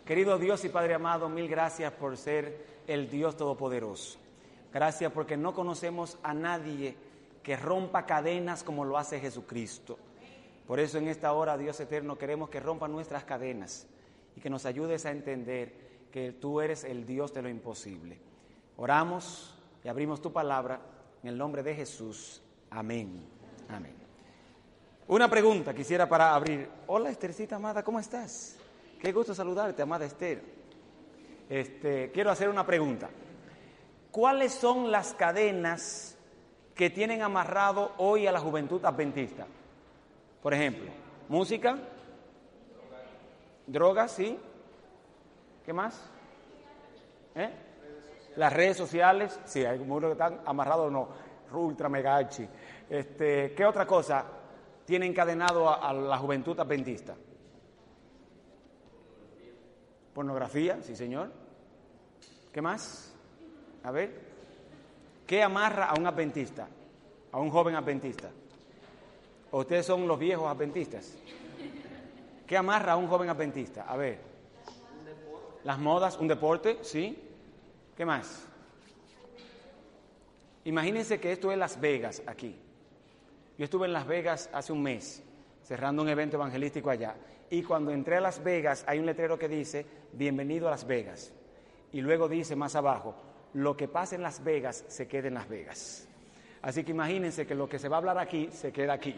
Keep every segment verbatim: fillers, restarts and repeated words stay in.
Querido Dios y Padre amado, mil gracias por ser el Dios Todopoderoso. Gracias porque no conocemos a nadie que rompa cadenas como lo hace Jesucristo. Por eso en esta hora, Dios eterno, queremos que rompa nuestras cadenas y que nos ayudes a entender que tú eres el Dios de lo imposible. Oramos y abrimos tu palabra en el nombre de Jesús. Amén. Amén. Una pregunta quisiera para abrir. Hola, Esthercita amada, ¿cómo estás? Qué gusto saludarte, amada Esther. Este, quiero hacer una pregunta. ¿Cuáles son las cadenas que tienen amarrado hoy a la juventud adventista? Por ejemplo, música, drogas, ¿sí? ¿Qué más? ¿Eh? Las redes sociales, sí, hay muchos que están amarrados, no, ultra mega archi. Este, ¿qué otra cosa tiene encadenado a, a la juventud adventista? Pornografía, sí señor. ¿Qué más? A ver. ¿Qué amarra a un adventista? A un joven adventista. ¿O ustedes son los viejos adventistas? ¿Qué amarra a un joven adventista? A ver. Las modas, un deporte, ¿sí? ¿Qué más? Imagínense que esto es Las Vegas, aquí. Yo estuve en Las Vegas hace un mes, cerrando un evento evangelístico allá. Y cuando entré a Las Vegas, hay un letrero que dice, bienvenido a Las Vegas. Y luego dice más abajo, lo que pasa en Las Vegas se queda en Las Vegas. Así que imagínense que lo que se va a hablar aquí, se queda aquí.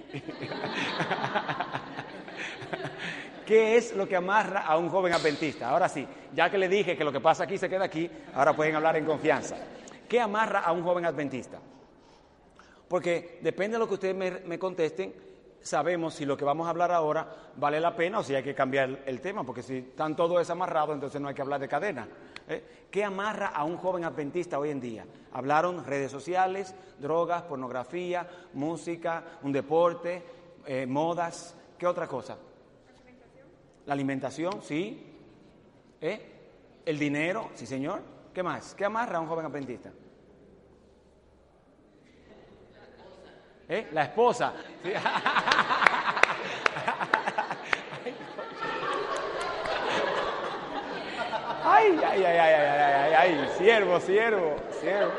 ¿Qué es lo que amarra a un joven adventista? Ahora sí, ya que le dije que lo que pasa aquí se queda aquí, ahora pueden hablar en confianza. ¿Qué amarra a un joven adventista? Porque depende de lo que ustedes me, me contesten, sabemos si lo que vamos a hablar ahora vale la pena o si hay que cambiar el, el tema, porque si están todos desamarrados, entonces no hay que hablar de cadena. ¿Eh? ¿Qué amarra a un joven adventista hoy en día? Hablaron redes sociales, drogas, pornografía, música, un deporte, eh, modas. ¿Qué otra cosa? La alimentación, sí. ¿Eh? El dinero, sí señor. ¿Qué más? ¿Qué amarra a un joven adventista? ¿Eh? La esposa. ¿Sí? Ay, ay, ay, ay, ay, ay, ay, ay, siervo, siervo, siervo.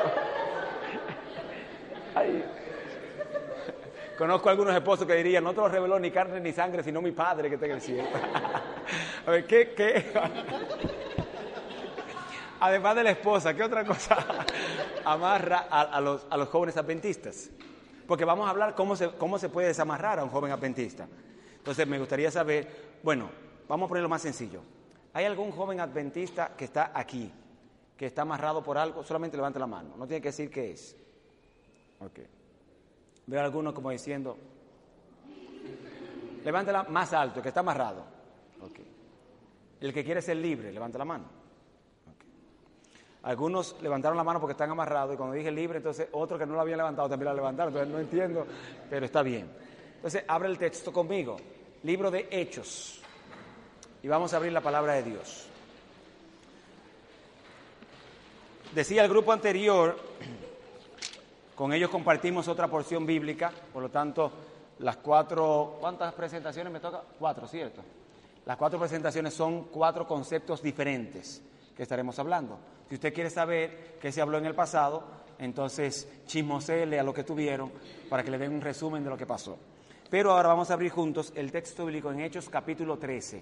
Ay. Conozco algunos esposos que dirían, no te lo reveló ni carne ni sangre, sino mi padre que está en el cielo. A ver, ¿qué, qué? Además de la esposa, ¿qué otra cosa amarra a, a, los, a los jóvenes adventistas? Porque vamos a hablar cómo se, cómo se puede desamarrar a un joven adventista. Entonces, me gustaría saber, bueno, vamos a ponerlo más sencillo. ¿Hay algún joven adventista que está aquí, que está amarrado por algo? Solamente levante la mano, no tiene que decir qué es. Ok. Veo a algunos como diciendo, levántela más alto, que está amarrado. Ok. El que quiere ser libre, levanta la mano. Okay. Algunos levantaron la mano porque están amarrados y cuando dije libre, entonces otro que no lo había levantado también la levantaron, entonces no entiendo, pero está bien. Entonces, abre el texto conmigo, libro de Hechos, y vamos a abrir la palabra de Dios. Decía el grupo anterior, con ellos compartimos otra porción bíblica, por lo tanto, las cuatro, ¿cuántas presentaciones me toca? Cuatro, ¿cierto? Las cuatro presentaciones son cuatro conceptos diferentes que estaremos hablando. Si usted quiere saber qué se habló en el pasado, entonces chismosele a lo que tuvieron para que le den un resumen de lo que pasó. Pero ahora vamos a abrir juntos el texto bíblico en Hechos capítulo trece.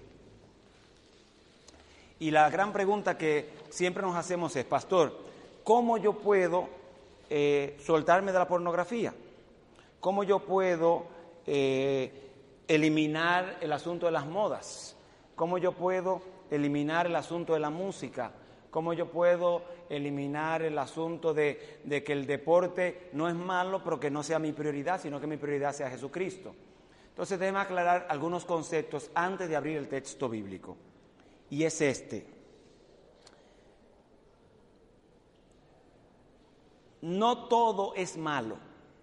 Y la gran pregunta que siempre nos hacemos es, pastor, ¿cómo yo puedo eh, soltarme de la pornografía? ¿Cómo yo puedo eh, eliminar el asunto de las modas? ¿Cómo yo puedo eliminar el asunto de la música? ¿Cómo yo puedo eliminar el asunto de, de que el deporte no es malo, pero que no sea mi prioridad, sino que mi prioridad sea Jesucristo? Entonces, déjeme aclarar algunos conceptos antes de abrir el texto bíblico. Y es este. No todo es malo.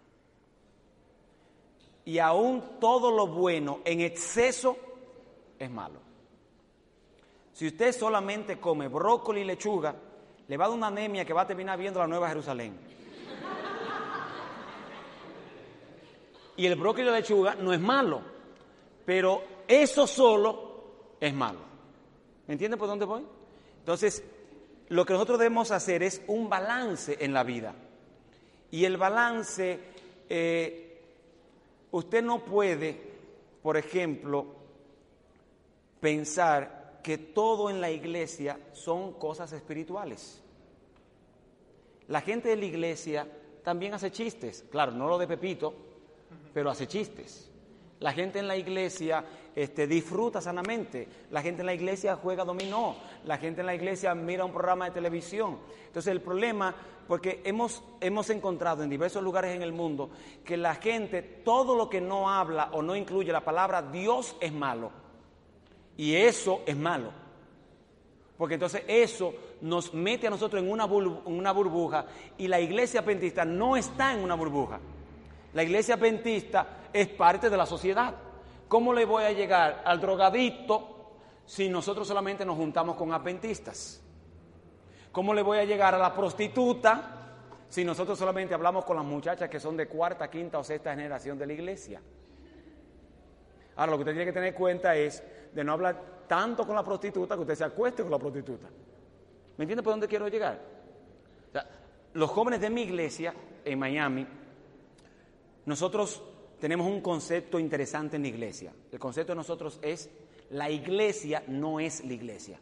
Y aún todo lo bueno en exceso es malo. Si usted solamente come brócoli y lechuga, le va a dar una anemia que va a terminar viendo la Nueva Jerusalén. Y el brócoli y la lechuga no es malo, pero eso solo es malo. ¿Me entienden por dónde voy? Entonces, lo que nosotros debemos hacer es un balance en la vida. Y el balance, eh, usted no puede, por ejemplo, pensar que todo en la iglesia son cosas espirituales. La gente de la iglesia también hace chistes, claro, no lo de Pepito, pero hace chistes. La gente en la iglesia este, disfruta sanamente, la gente en la iglesia juega dominó, la gente en la iglesia mira un programa de televisión. Entonces el problema, porque hemos, hemos encontrado en diversos lugares en el mundo que la gente, todo lo que no habla o no incluye la palabra Dios es malo. Y eso es malo. Porque entonces eso nos mete a nosotros en una, bur- una burbuja y la iglesia adventista no está en una burbuja. La iglesia adventista es parte de la sociedad. ¿Cómo le voy a llegar al drogadicto si nosotros solamente nos juntamos con adventistas? ¿Cómo le voy a llegar a la prostituta si nosotros solamente hablamos con las muchachas que son de cuarta, quinta o sexta generación de la iglesia? Ahora, lo que usted tiene que tener en cuenta es de no hablar tanto con la prostituta que usted se acueste con la prostituta. ¿Me entiende por dónde quiero llegar? O sea, los jóvenes de mi iglesia en Miami, nosotros tenemos un concepto interesante en la iglesia. El concepto de nosotros es, la iglesia no es la iglesia.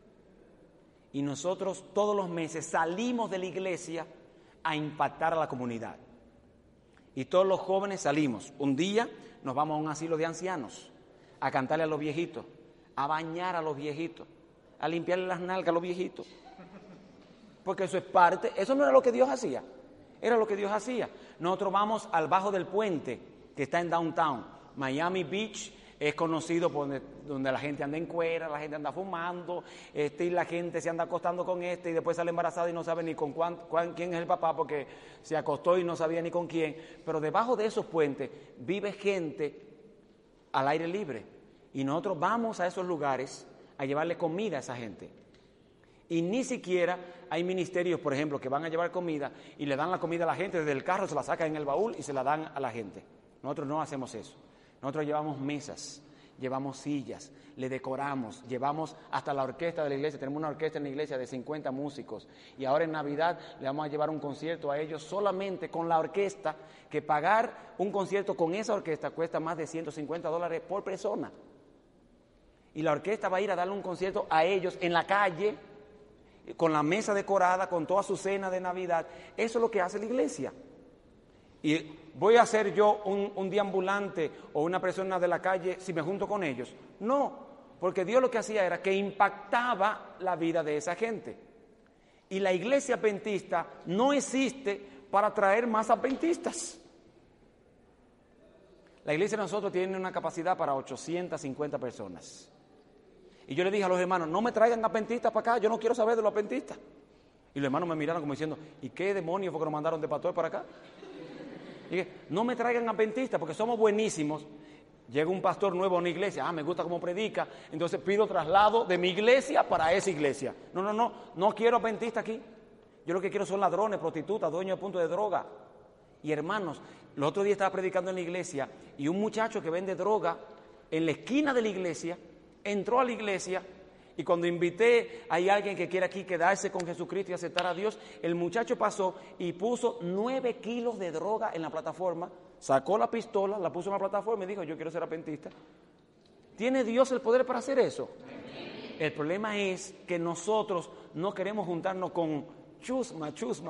Y nosotros todos los meses salimos de la iglesia a impactar a la comunidad. Y todos los jóvenes salimos. Un día nos vamos a un asilo de ancianos, a cantarle a los viejitos, a bañar a los viejitos, a limpiarle las nalgas a los viejitos. Porque eso es parte, eso no era lo que Dios hacía, era lo que Dios hacía. Nosotros vamos al Bajo del Puente, que está en Downtown. Miami Beach es conocido por donde, donde la gente anda en cuera, la gente anda fumando, este, y la gente se anda acostando con este y después sale embarazada y no sabe ni con cuán, cuán, quién es el papá porque se acostó y no sabía ni con quién. Pero debajo de esos puentes vive gente al aire libre y nosotros vamos a esos lugares a llevarle comida a esa gente. Y ni siquiera hay ministerios, por ejemplo, que van a llevar comida y le dan la comida a la gente, desde el carro se la sacan en el baúl y se la dan a la gente. Nosotros no hacemos eso. Nosotros llevamos mesas, llevamos sillas, le decoramos, llevamos hasta la orquesta de la iglesia. Tenemos una orquesta en la iglesia de cincuenta músicos y ahora en Navidad le vamos a llevar un concierto a ellos solamente con la orquesta, que pagar un concierto con esa orquesta cuesta más de ciento cincuenta dólares por persona. Y la orquesta va a ir a darle un concierto a ellos en la calle, con la mesa decorada, con toda su cena de Navidad. Eso es lo que hace la iglesia. Y voy a ser yo un, un deambulante o una persona de la calle si me junto con ellos. No, porque Dios lo que hacía era que impactaba la vida de esa gente. Y la iglesia adventista no existe para atraer más adventistas. La iglesia de nosotros tiene una capacidad para ochocientas cincuenta personas. Y yo le dije a los hermanos, no me traigan adventistas para acá, yo no quiero saber de los adventistas. Y los hermanos me miraron como diciendo, ¿y qué demonios fue que nos mandaron de pastor para acá? Y dije, no me traigan adventistas porque somos buenísimos. Llega un pastor nuevo a una iglesia, ah, me gusta cómo predica, entonces pido traslado de mi iglesia para esa iglesia. No, no, no, no quiero adventistas aquí. Yo lo que quiero son ladrones, prostitutas, dueños de punto de droga. Y hermanos, los otros días estaba predicando en la iglesia y un muchacho que vende droga en la esquina de la iglesia entró a la iglesia y cuando invité, hay alguien que quiere aquí quedarse con Jesucristo y aceptar a Dios, el muchacho pasó y puso nueve kilos de droga en la plataforma, sacó la pistola, la puso en la plataforma y dijo, yo quiero ser adventista. ¿Tiene Dios el poder para hacer eso? El problema es que nosotros no queremos juntarnos con chusma, chusma.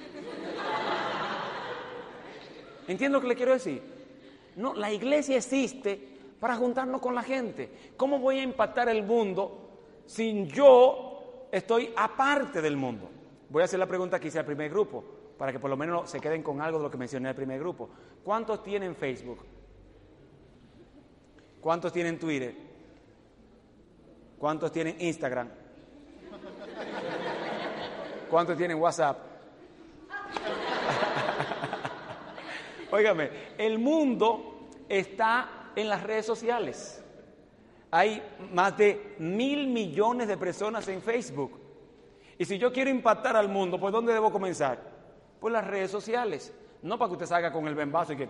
¿Entiendo lo que le quiero decir? No, la iglesia existe para juntarnos con la gente. ¿Cómo voy a impactar el mundo sin yo estoy aparte del mundo? Voy a hacer la pregunta que hice al primer grupo, para que por lo menos se queden con algo de lo que mencioné al primer grupo. ¿Cuántos tienen Facebook? ¿Cuántos tienen Twitter? ¿Cuántos tienen Instagram? ¿Cuántos tienen WhatsApp? Óigame, el mundo está en las redes sociales. Hay más de mil millones de personas en Facebook. Y si yo quiero impactar al mundo, ¿por dónde debo comenzar? Por las redes sociales. No para que usted salga con el bembazo y que...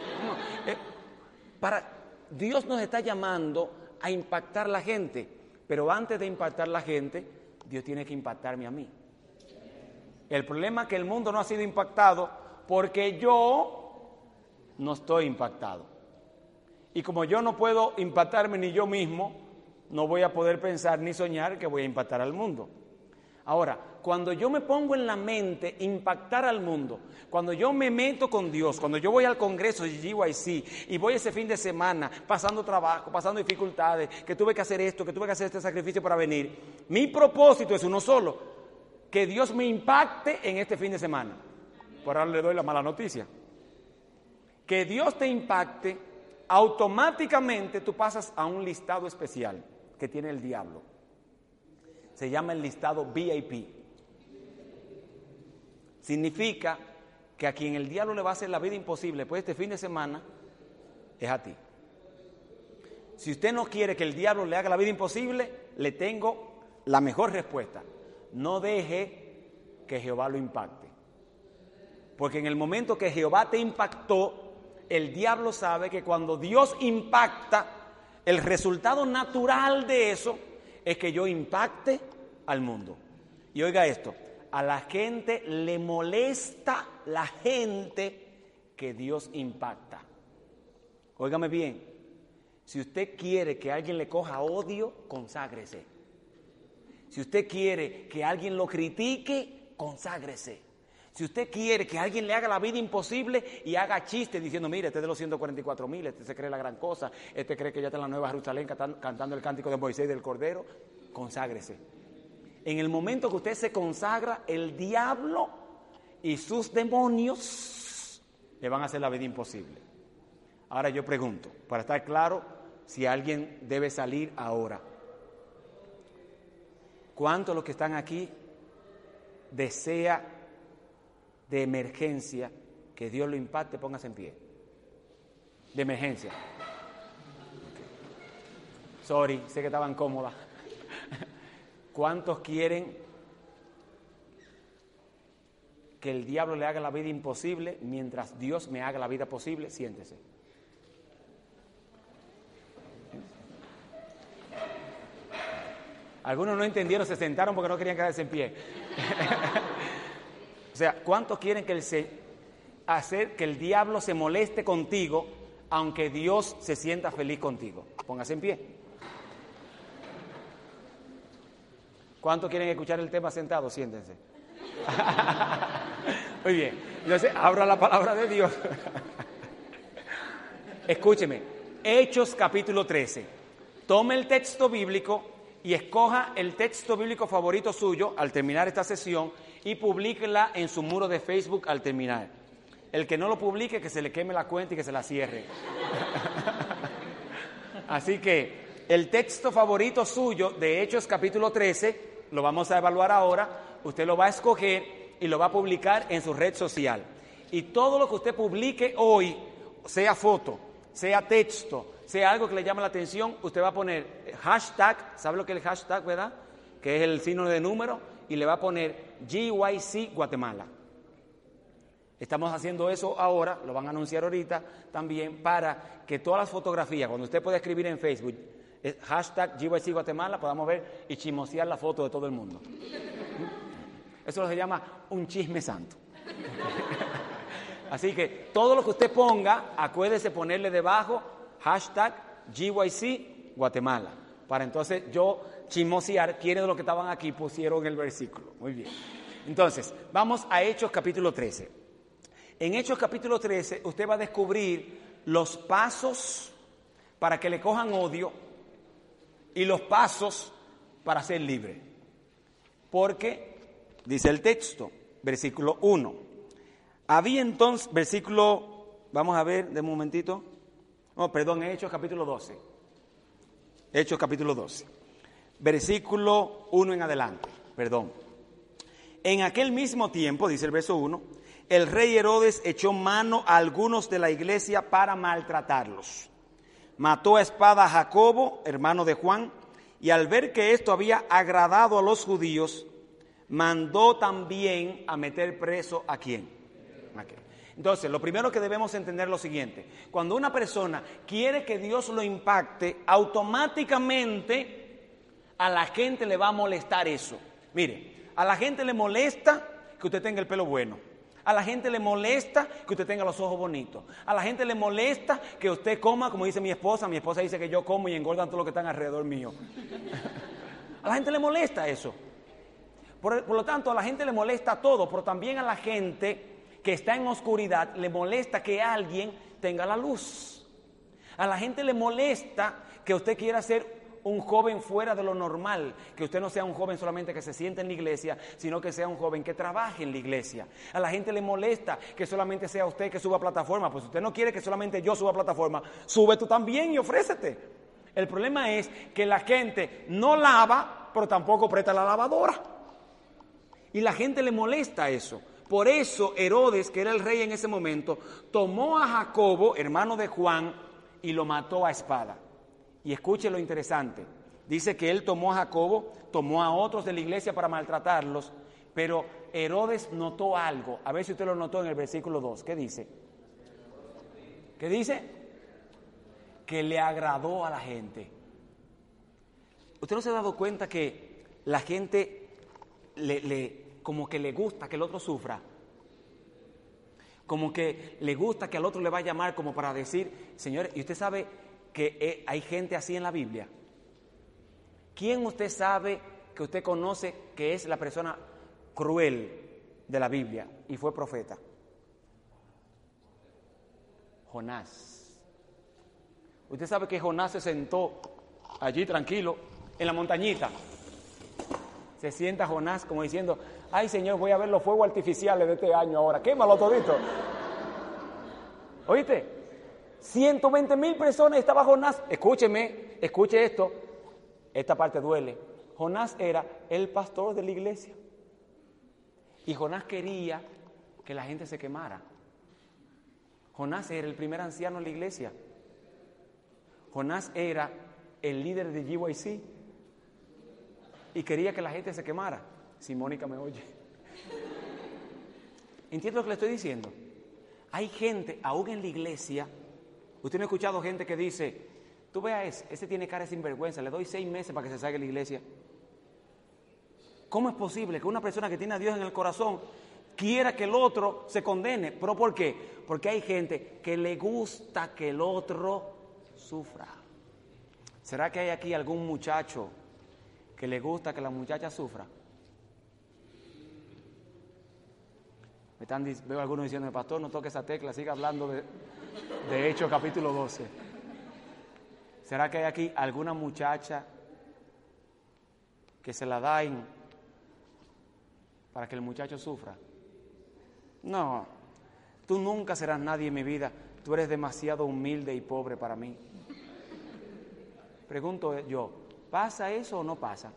No, eh, para... Dios nos está llamando a impactar a la gente, Pero antes de impactar a la gente, Dios tiene que impactarme a mí. El problema es que el mundo no ha sido impactado porque yo no estoy impactado. Y como yo no puedo impactarme ni yo mismo, no voy a poder pensar ni soñar que voy a impactar al mundo. Ahora, cuando yo me pongo en la mente impactar al mundo, cuando yo me meto con Dios, cuando yo voy al congreso de G Y C y voy ese fin de semana pasando trabajo, pasando dificultades, que tuve que hacer esto, que tuve que hacer este sacrificio para venir, mi propósito es uno solo, que Dios me impacte en este fin de semana. Por ahora le doy la mala noticia. Que Dios te impacte, automáticamente tú pasas a un listado especial que tiene el diablo. Se llama el listado V I P. Significa que a quien el diablo le va a hacer la vida imposible pues este fin de semana es a ti. Si usted no quiere que el diablo le haga la vida imposible, le tengo la mejor respuesta. No deje que Jehová lo impacte. Porque en el momento que Jehová te impactó, el diablo sabe que cuando Dios impacta, el resultado natural de eso es que yo impacte al mundo. Y oiga esto, a la gente le molesta la gente que Dios impacta. Óigame bien, si usted quiere que alguien le coja odio, conságrese. Si usted quiere que alguien lo critique, conságrese. Si usted quiere que alguien le haga la vida imposible y haga chistes diciendo, mire, este es de los ciento cuarenta y cuatro mil, este se cree la gran cosa, este cree que ya está en la Nueva Jerusalén cantando el cántico de Moisés y del Cordero, conságrese. En el momento que usted se consagra, el diablo y sus demonios le van a hacer la vida imposible. Ahora yo pregunto, para estar claro, si alguien debe salir ahora. ¿Cuántos de los que están aquí desea de emergencia que Dios lo impacte? Póngase en pie. De emergencia. Okay. Sorry, sé que estaban cómodas. ¿Cuántos quieren que el diablo le haga la vida imposible mientras Dios me haga la vida posible? Siéntese. Algunos no entendieron, se sentaron porque no querían quedarse en pie. O sea, ¿cuántos quieren que el se, hacer que el diablo se moleste contigo, aunque Dios se sienta feliz contigo? Póngase en pie. ¿Cuántos quieren escuchar el tema sentados? Siéntense. Muy bien. Entonces, abra la palabra de Dios. Escúcheme. Hechos capítulo trece. Tome el texto bíblico y escoja el texto bíblico favorito suyo al terminar esta sesión y publíquela en su muro de Facebook al terminar. El que no lo publique, que se le queme la cuenta y que se la cierre. Así que el texto favorito suyo de Hechos capítulo trece lo vamos a evaluar ahora. Usted lo va a escoger y lo va a publicar en su red social. Y todo lo que usted publique hoy, sea foto, sea texto, sea algo que le llame la atención, usted va a poner hashtag, ¿sabe lo que es el hashtag, verdad? Que es el signo de número, y le va a poner G Y C Guatemala. Estamos haciendo eso ahora, lo van a anunciar ahorita también, para que todas las fotografías, cuando usted pueda escribir en Facebook, hashtag G Y C Guatemala, podamos ver y chismosear la foto de todo el mundo. Eso se llama un chisme santo. Así que todo lo que usted ponga, acuérdese ponerle debajo hashtag G Y C Guatemala, para entonces yo chismosear quiénes de los que estaban aquí pusieron el versículo. Muy bien. Entonces, vamos a Hechos capítulo trece. En Hechos capítulo trece usted va a descubrir los pasos para que le cojan odio y los pasos para ser libre. Porque, dice el texto, versículo uno. Había entonces, versículo, vamos a ver de un momentito. No, perdón, Hechos capítulo doce. Hechos capítulo doce. Versículo uno en adelante, perdón. En aquel mismo tiempo, dice el verso uno, el rey Herodes echó mano a algunos de la iglesia para maltratarlos. Mató a espada a Jacobo, hermano de Juan, y al ver que esto había agradado a los judíos, mandó también a meter preso ¿a quién? Okay. Entonces, lo primero que debemos entender es lo siguiente. Cuando una persona quiere que Dios lo impacte, automáticamente A la gente le va a molestar eso. Mire, a la gente le molesta que usted tenga el pelo bueno. A la gente le molesta que usted tenga los ojos bonitos. A la gente le molesta que usted coma, como dice mi esposa. Mi esposa dice que yo como y engordan todo lo que están alrededor mío. A la gente le molesta eso. Por, por lo tanto, a la gente le molesta todo, pero también a la gente que está en oscuridad le molesta que alguien tenga la luz. A la gente le molesta que usted quiera ser un joven fuera de lo normal, que usted no sea un joven solamente que se siente en la iglesia, sino que sea un joven que trabaje en la iglesia. A la gente le molesta que solamente sea usted que suba a plataforma. Pues si usted no quiere que solamente yo suba a plataforma, sube tú también y ofrécete. El problema es que la gente no lava, pero tampoco presta la lavadora. Y la gente le molesta eso. Por eso Herodes, que era el rey en ese momento, tomó a Jacobo, hermano de Juan, y lo mató a espada. Y escuche lo interesante, dice que él tomó a Jacobo, tomó a otros de la iglesia para maltratarlos, pero Herodes notó algo, a ver si usted lo notó en el versículo dos, ¿qué dice? ¿Qué dice? Que le agradó a la gente. ¿Usted no se ha dado cuenta que la gente le, le, como que le gusta que el otro sufra? Como que le gusta que al otro le va a llamar como para decir, señores, ¿y usted sabe que hay gente así en la Biblia? ¿Quién usted sabe que usted conoce que es la persona cruel de la Biblia y fue profeta? Jonás. Usted sabe que Jonás se sentó allí tranquilo en la montañita. Se sienta Jonás como diciendo, ay Señor, voy a ver los fuegos artificiales de este año ahora, quémalo todito. ¿Oíste? ciento veinte mil personas estaba Jonás. Escúcheme, escuche esto. Esta parte duele. Jonás era el pastor de la iglesia. Y Jonás quería que la gente se quemara. Jonás era el primer anciano en la iglesia. Jonás era el líder de G Y C. Y quería que la gente se quemara. Si Mónica me oye. ¿Entiende lo que le estoy diciendo? Hay gente, aún en la iglesia. Usted no ha escuchado gente que dice, tú veas ese, ese tiene cara de sinvergüenza, le doy seis meses para que se salga de la iglesia. ¿Cómo es posible que una persona que tiene a Dios en el corazón quiera que el otro se condene? ¿Pero por qué? Porque hay gente que le gusta que el otro sufra. ¿Será que hay aquí algún muchacho que le gusta que la muchacha sufra? Me están, veo a algunos diciendo, pastor, no toque esa tecla, siga hablando de, de Hechos capítulo doce. ¿Será que hay aquí alguna muchacha que se la den para que el muchacho sufra? No, tú nunca serás nadie en mi vida, tú eres demasiado humilde y pobre para mí. Pregunto yo, ¿pasa eso o no pasa?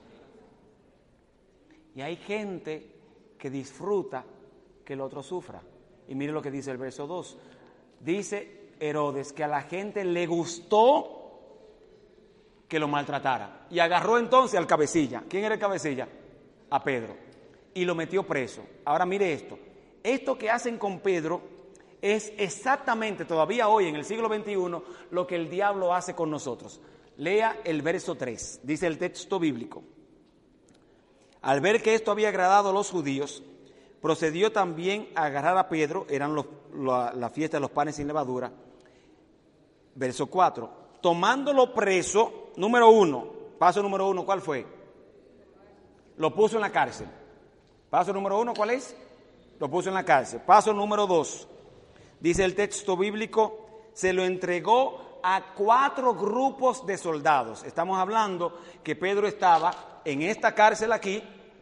Y hay gente que disfruta que el otro sufra. Y mire lo que dice el verso dos. Dice Herodes que a la gente le gustó que lo maltratara. Y agarró entonces al cabecilla. ¿Quién era el cabecilla? A Pedro. Y lo metió preso. Ahora mire esto. Esto que hacen con Pedro es exactamente todavía hoy en el siglo veintiuno lo que el diablo hace con nosotros. Lea el verso tres. Dice el texto bíblico. Al ver que esto había agradado a los judíos, procedió también a agarrar a Pedro, eran los, la, la fiesta de los panes sin levadura. Verso cuatro, tomándolo preso, número uno, paso número uno, ¿cuál fue? Lo puso en la cárcel. Paso número uno, ¿cuál es? Lo puso en la cárcel. Paso número dos, dice el texto bíblico, se lo entregó a cuatro grupos de soldados. Estamos hablando que Pedro estaba en esta cárcel aquí,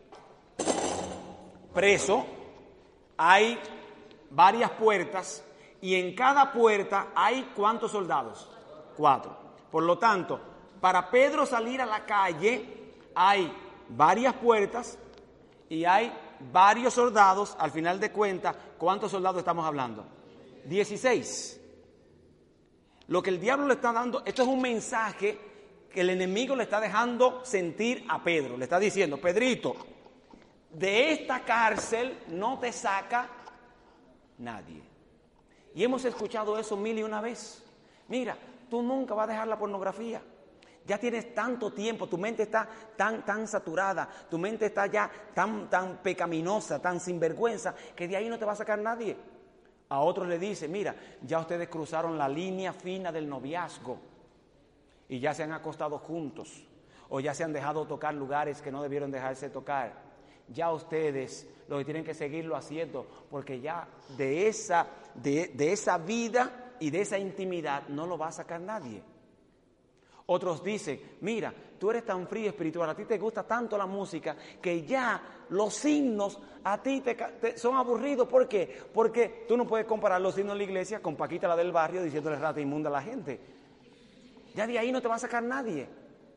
preso, hay varias puertas y en cada puerta hay ¿cuántos soldados? Cuatro. Por lo tanto, para Pedro salir a la calle hay varias puertas y hay varios soldados. Al final de cuentas, ¿cuántos soldados estamos hablando? Dieciséis. Lo que el diablo le está dando, esto es un mensaje que el enemigo le está dejando sentir a Pedro. Le está diciendo, Pedrito, de esta cárcel no te saca nadie. Y hemos escuchado eso mil y una vez. Mira, tú nunca vas a dejar la pornografía. Ya tienes tanto tiempo, tu mente está tan, tan saturada, tu mente está ya tan, tan pecaminosa, tan sinvergüenza, que de ahí no te va a sacar nadie. A otros le dice, mira, ya ustedes cruzaron la línea fina del noviazgo y ya se han acostado juntos o ya se han dejado tocar lugares que no debieron dejarse tocar. Ya ustedes lo que tienen que seguirlo haciendo, porque ya de esa, de, de esa vida y de esa intimidad no lo va a sacar nadie. Otros dicen, mira, tú eres tan frío espiritual, a ti te gusta tanto la música, que ya los himnos a ti te, te, son aburridos. ¿Por qué? Porque tú no puedes comparar los himnos de la iglesia con Paquita, la del barrio, diciéndole rata inmunda a la gente. Ya de ahí no te va a sacar nadie.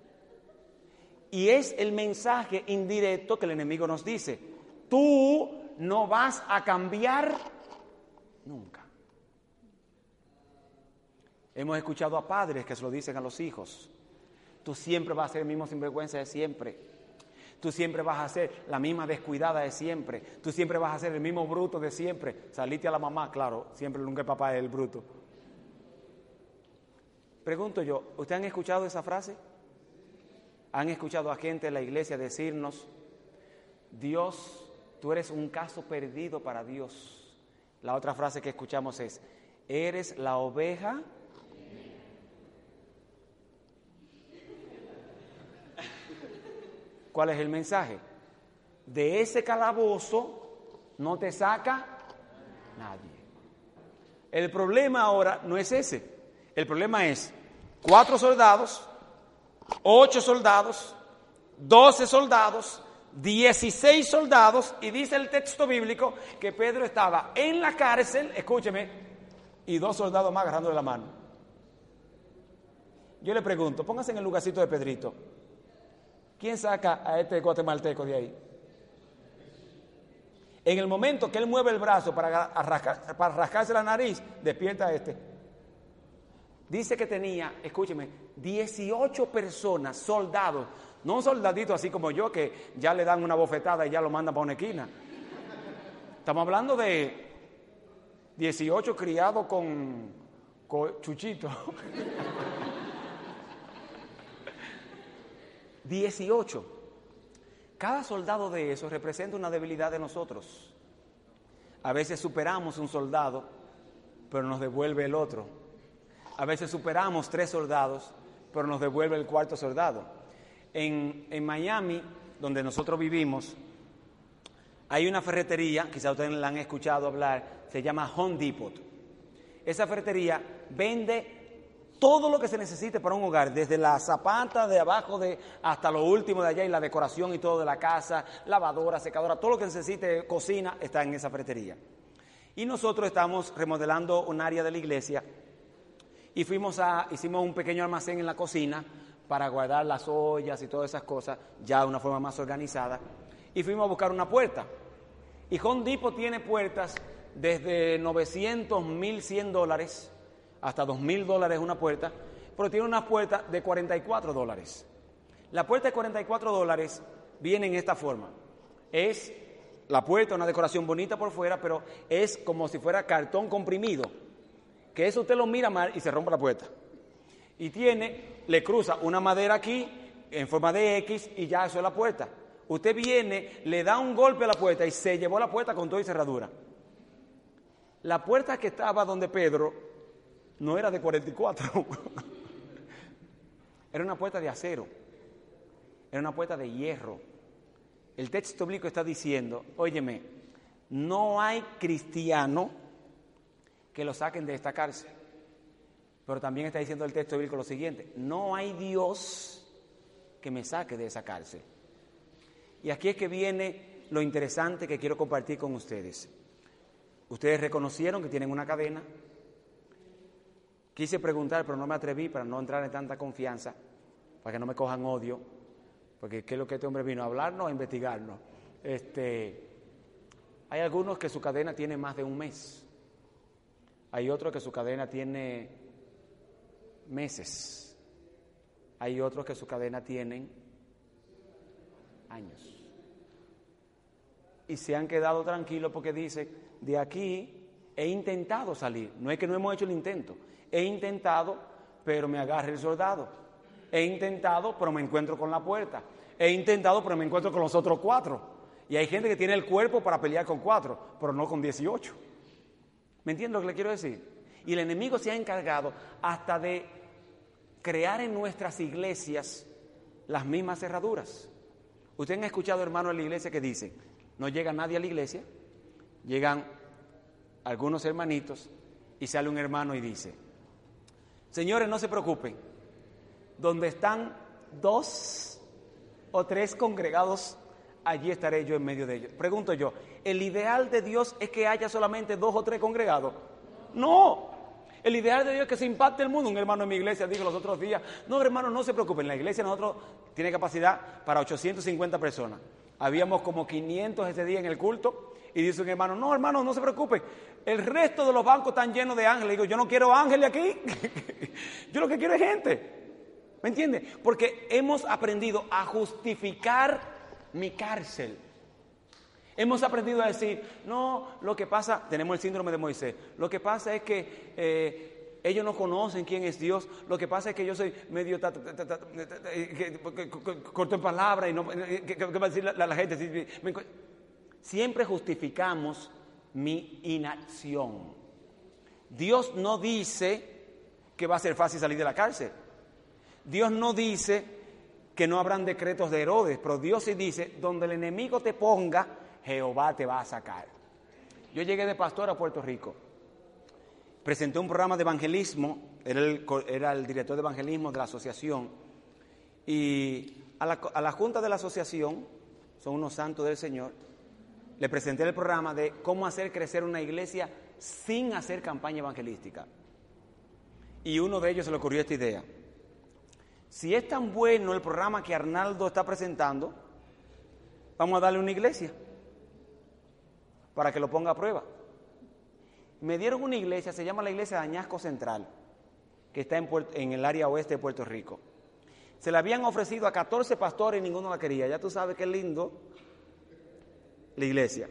Y es el mensaje indirecto que el enemigo nos dice. Tú no vas a cambiar nunca. Hemos escuchado a padres que se lo dicen a los hijos. Tú siempre vas a ser el mismo sinvergüenza de siempre. Tú siempre vas a ser la misma descuidada de siempre. Tú siempre vas a ser el mismo bruto de siempre. Saliste a la mamá, claro, siempre nunca el papá es el bruto. Pregunto yo, ¿ustedes han escuchado esa frase? ¿Han escuchado a gente en la iglesia decirnos, Dios, tú eres un caso perdido para Dios? La otra frase que escuchamos es, eres la oveja ¿Cuál es el mensaje? De ese calabozo no te saca nadie. El problema ahora no es ese. El problema es cuatro soldados, ocho soldados, doce soldados, dieciséis soldados, y dice el texto bíblico que Pedro estaba en la cárcel, escúcheme, y dos soldados más agarrándole la mano. Yo le pregunto, póngase en el lugarcito de Pedrito. ¿Quién saca a este guatemalteco de ahí? En el momento que él mueve el brazo para, rascar, para rascarse la nariz, despierta a este. Dice que tenía, escúcheme, dieciocho personas, soldados, no un soldadito así como yo que ya le dan una bofetada y ya lo mandan para una esquina. Estamos hablando de dieciocho criados con, con chuchito. dieciocho. Cada soldado de esos representa una debilidad de nosotros. A veces superamos un soldado, pero nos devuelve el otro. A veces superamos tres soldados, pero nos devuelve el cuarto soldado. En, en Miami, donde nosotros vivimos, hay una ferretería, quizá ustedes la han escuchado hablar, se llama Home Depot. Esa ferretería vende todo lo que se necesite para un hogar, desde la zapata de abajo de, hasta lo último de allá, y la decoración y todo de la casa, lavadora, secadora, todo lo que necesite, cocina, está en esa ferretería. Y nosotros estamos remodelando un área de la iglesia y fuimos a, hicimos un pequeño almacén en la cocina para guardar las ollas y todas esas cosas, ya de una forma más organizada, y fuimos a buscar una puerta. Y Home Depot tiene puertas desde novecientos, mil cien dólares, hasta dos mil dólares una puerta, pero tiene una puerta de cuarenta y cuatro dólares. La puerta de cuarenta y cuatro dólares viene en esta forma. Es la puerta, una decoración bonita por fuera, pero es como si fuera cartón comprimido, que eso usted lo mira mal y se rompe la puerta. Y tiene, le cruza una madera aquí en forma de X y ya eso es la puerta. Usted viene, le da un golpe a la puerta y se llevó la puerta con todo y cerradura. La puerta que estaba donde Pedro no era de cuarenta y cuatro, era una puerta de acero, era una puerta de hierro. El texto bíblico está diciendo, óyeme, no hay cristiano que lo saquen de esta cárcel. Pero también está diciendo el texto bíblico lo siguiente, no hay Dios que me saque de esa cárcel. Y aquí es que viene lo interesante que quiero compartir con ustedes. Ustedes reconocieron que tienen una cadena. Quise preguntar, pero no me atreví para no entrar en tanta confianza, para que no me cojan odio, porque ¿qué es lo que este hombre vino a hablarnos, a investigarnos? Este, hay algunos que su cadena tiene más de un mes, hay otros que su cadena tiene meses, hay otros que su cadena tienen años. Y se han quedado tranquilos porque dicen, de aquí he intentado salir, no es que no hemos hecho el intento, he intentado, pero me agarra el soldado. He intentado, pero me encuentro con la puerta. He intentado, pero me encuentro con los otros cuatro. Y hay gente que tiene el cuerpo para pelear con cuatro, pero no con dieciocho. ¿Me entienden lo que le quiero decir? Y el enemigo se ha encargado hasta de crear en nuestras iglesias las mismas cerraduras. Ustedes han escuchado, hermanos, en la iglesia que dicen, no llega nadie a la iglesia, llegan algunos hermanitos y sale un hermano y dice, señores, no se preocupen, donde están dos o tres congregados, allí estaré yo en medio de ellos. Pregunto yo, ¿el ideal de Dios es que haya solamente dos o tres congregados? No, el ideal de Dios es que se impacte el mundo. Un hermano en mi iglesia dijo los otros días, no, hermano, no se preocupen, la iglesia nosotros tiene capacidad para ochocientas cincuenta personas. Habíamos como quinientos ese día en el culto y dice un hermano, no, hermano, no se preocupen, el resto de los bancos están llenos de ángeles. Digo, yo no quiero ángeles aquí, yo lo que quiero es gente. ¿Me entiende? Porque hemos aprendido a justificar mi cárcel. Hemos aprendido a decir, no, lo que pasa, tenemos el síndrome de Moisés, lo que pasa es que eh, ellos no conocen quién es Dios, lo que pasa es que yo soy medio ta, ta, ta, ta, que, que, que, corto en palabras y no, ¿qué que, que va a decir la, la gente? Siempre justificamos mi inacción. Dios no dice que va a ser fácil salir de la cárcel. Dios no dice que no habrán decretos de Herodes, pero Dios sí dice, donde el enemigo te ponga, Jehová te va a sacar. Yo llegué de pastor a Puerto Rico, presenté un programa de evangelismo, era el, era el director de evangelismo de la asociación, y a la, a la junta de la asociación, son unos santos del Señor, le presenté el programa de cómo hacer crecer una iglesia sin hacer campaña evangelística. Y uno de ellos se le ocurrió esta idea. Si es tan bueno el programa que Arnaldo está presentando, vamos a darle una iglesia para que lo ponga a prueba. Me dieron una iglesia, se llama la iglesia de Añasco Central, que está en, Puerto, en el área oeste de Puerto Rico. Se la habían ofrecido a catorce pastores y ninguno la quería. Ya tú sabes qué lindo la iglesia.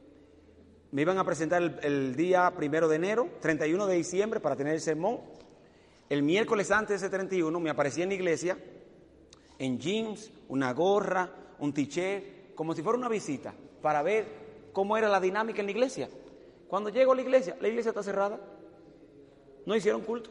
Me iban a presentar el, el día primero de enero, treinta y uno de diciembre para tener el sermón. El miércoles antes de ese treinta y uno me aparecí en la iglesia, en jeans, una gorra, un t-shirt, como si fuera una visita, para ver cómo era la dinámica en la iglesia. Cuando llego a la iglesia, la iglesia está cerrada. No hicieron culto.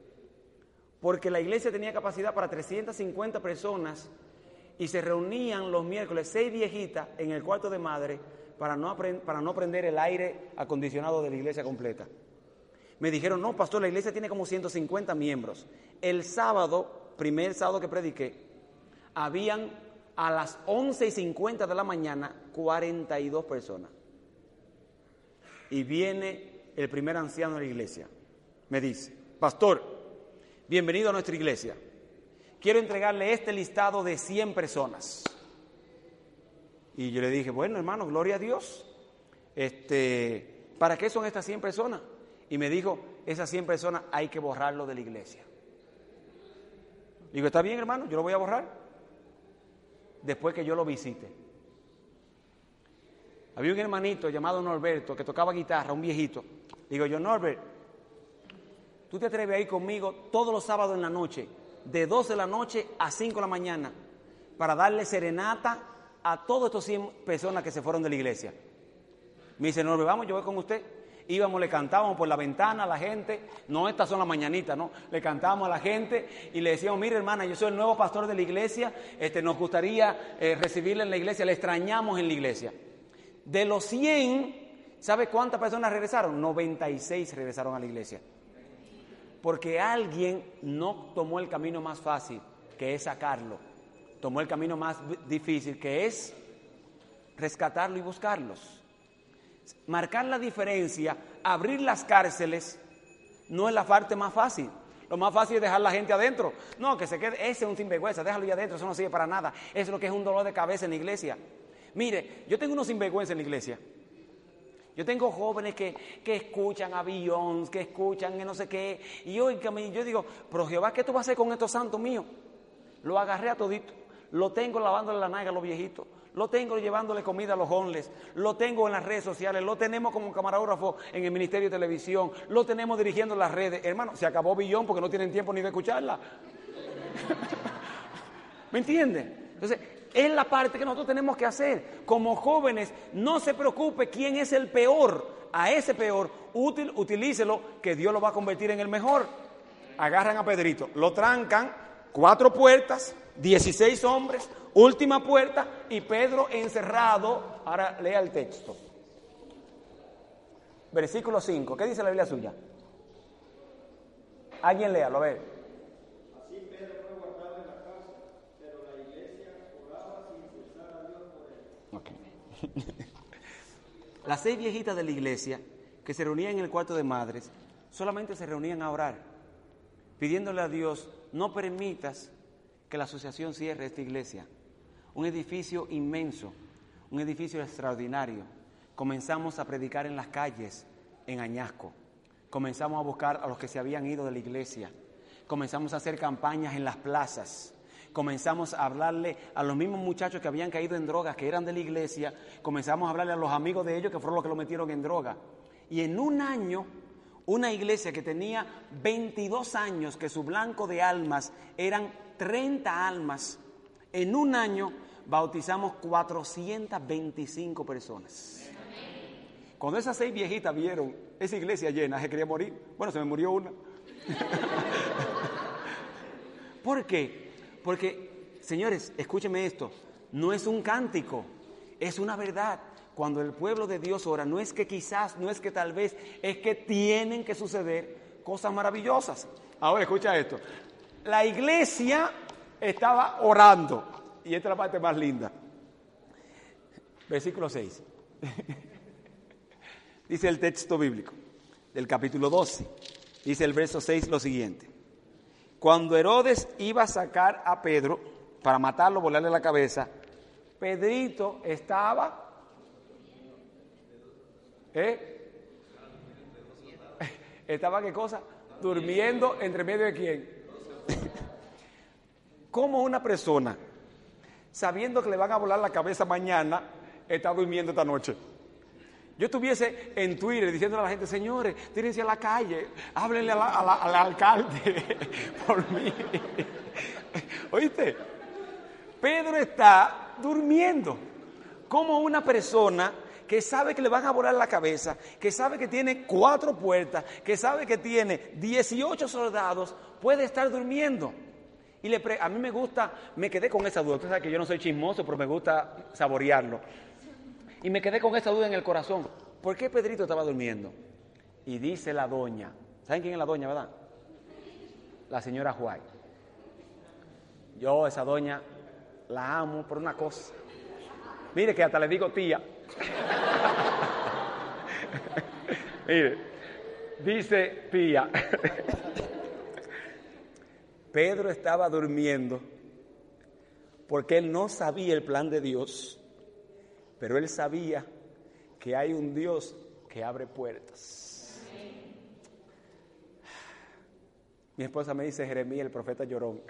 Porque la iglesia tenía capacidad para trescientas cincuenta personas y se reunían los miércoles seis viejitas en el cuarto de madre para no, para no prender el aire acondicionado de la iglesia completa. Me dijeron, no, pastor, la iglesia tiene como ciento cincuenta miembros. El sábado, primer sábado que prediqué, habían a las once y cincuenta de la mañana cuarenta y dos personas. Y viene el primer anciano de la iglesia. Me dice, pastor, bienvenido a nuestra iglesia. Quiero entregarle este listado de cien personas. Y yo le dije, bueno, hermano, gloria a Dios. Este, ¿para qué son estas cien personas? Y me dijo, esas cien personas hay que borrarlo de la iglesia. Digo, está bien, hermano, yo lo voy a borrar después que yo lo visite. Había un hermanito llamado Norberto que tocaba guitarra, un viejito. Digo yo, Norbert, ¿tú te atreves a ir conmigo todos los sábados en la noche, de doce de la noche a cinco de la mañana, para darle serenata a todos estos cien personas que se fueron de la iglesia? Me dice, Norbert, vamos, yo voy con usted. Íbamos, le cantábamos por la ventana a la gente, no estas son las mañanitas, no, le cantábamos a la gente y le decíamos, mire hermana, yo soy el nuevo pastor de la iglesia, este, nos gustaría eh, recibirle en la iglesia, le extrañamos en la iglesia. De los cien, ¿sabe cuántas personas regresaron? noventa y seis regresaron a la iglesia. Porque alguien no tomó el camino más fácil, que es sacarlo, tomó el camino más difícil, que es rescatarlo y buscarlos. Marcar la diferencia, abrir las cárceles, no es la parte más fácil. Lo más fácil es dejar la gente adentro. No, que se quede, ese es un sinvergüenza, déjalo ahí adentro, eso no sirve para nada. Eso es lo que es un dolor de cabeza en la iglesia. Mire, yo tengo unos sinvergüenza en la iglesia. Yo tengo jóvenes que, que escuchan a Beyoncé, que escuchan que no sé qué. Y yo, yo digo, pero Jehová, ¿qué tú vas a hacer con estos santos míos? Lo agarré a todito. Lo tengo lavándole la nalga a los viejitos. Lo tengo llevándole comida a los homeless, lo tengo en las redes sociales, lo tenemos como camarógrafo en el Ministerio de Televisión, lo tenemos dirigiendo las redes. Hermano, se acabó Billón porque no tienen tiempo ni de escucharla. ¿Me entiendes? Entonces, es la parte que nosotros tenemos que hacer. Como jóvenes, no se preocupe quién es el peor. A ese peor, útil, utilícelo, que Dios lo va a convertir en el mejor. Agarran a Pedrito, lo trancan, cuatro puertas, dieciséis hombres, última puerta, y Pedro encerrado. Ahora lea el texto. Versículo cinco. ¿Qué dice la Biblia suya? Alguien léalo, a ver. Así Pedro fue guardado en la casa, pero la iglesia oraba sin cesar a Dios por él. Okay. Las seis viejitas de la iglesia que se reunían en el cuarto de madres solamente se reunían a orar, pidiéndole a Dios: no permitas que la asociación cierre esta iglesia. Un edificio inmenso, un edificio extraordinario. Comenzamos a predicar en las calles, en Añasco. Comenzamos a buscar a los que se habían ido de la iglesia. Comenzamos a hacer campañas en las plazas. Comenzamos a hablarle a los mismos muchachos que habían caído en drogas, que eran de la iglesia. Comenzamos a hablarle a los amigos de ellos, que fueron los que lo metieron en droga. Y en un año, una iglesia que tenía veintidós años, que su blanco de almas eran treinta almas, en un año bautizamos cuatrocientas veinticinco personas. Cuando esas seis viejitas vieron esa iglesia llena, se quería morir. Bueno, se me murió una. ¿Por qué? Porque, señores, escúcheme esto, no es un cántico, es una verdad. Cuando el pueblo de Dios ora, no es que quizás, no es que tal vez, es que tienen que suceder cosas maravillosas. Ahora, escucha esto. La iglesia estaba orando, y esta es la parte más linda. Versículo seis. Dice el texto bíblico del capítulo doce, dice el verso seis lo siguiente: cuando Herodes iba a sacar a Pedro para matarlo, volarle la cabeza, Pedrito estaba... ¿Eh? ¿Estaba qué cosa? Durmiendo entre medio de quién. ¿Cómo una persona, sabiendo que le van a volar la cabeza mañana, está durmiendo esta noche? Yo estuviese en Twitter diciéndole a la gente: señores, tírense a la calle, háblenle a la, a la, al alcalde por mí. ¿Oíste? Pedro está durmiendo. Como una persona que sabe que le van a volar la cabeza, que sabe que tiene cuatro puertas, que sabe que tiene dieciocho soldados, puede estar durmiendo. Y le pre- a mí me gusta, me quedé con esa duda. Usted sabe que yo no soy chismoso, pero me gusta saborearlo. Y me quedé con esa duda en el corazón. ¿Por qué Pedrito estaba durmiendo? Y dice la doña, ¿saben quién es la doña, verdad? La señora Juárez. Yo esa doña la amo por una cosa. Mire que hasta le digo tía. Mire, dice tía. Pedro estaba durmiendo porque él no sabía el plan de Dios. Pero él sabía que hay un Dios que abre puertas. Mi esposa me dice Jeremías, el profeta llorón.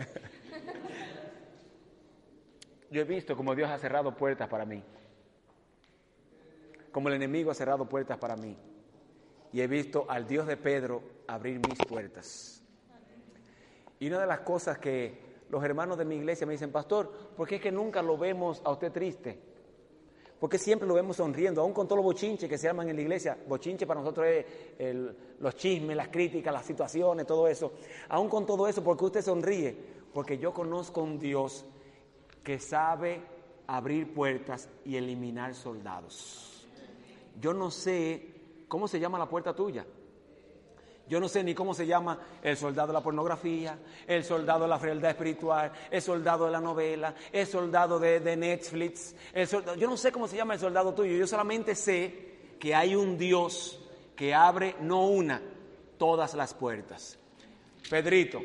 Yo he visto como Dios ha cerrado puertas para mí. Como el enemigo ha cerrado puertas para mí. Y he visto al Dios de Pedro abrir mis puertas. Y una de las cosas que los hermanos de mi iglesia me dicen: pastor, ¿por qué es que nunca lo vemos a usted triste? Porque siempre lo vemos sonriendo, aún con todos los bochinches que se llaman en la iglesia. Bochinche para nosotros es el, los chismes, las críticas, las situaciones, todo eso. Aún con todo eso, ¿por qué usted sonríe? Porque yo conozco un Dios que sabe abrir puertas y eliminar soldados. Yo no sé cómo se llama la puerta tuya. Yo no sé ni cómo se llama el soldado de la pornografía, el soldado de la frialdad espiritual, el soldado de la novela, el soldado de, de Netflix. El soldado, yo no sé cómo se llama el soldado tuyo. Yo solamente sé que hay un Dios que abre no una, todas las puertas. Pedrito.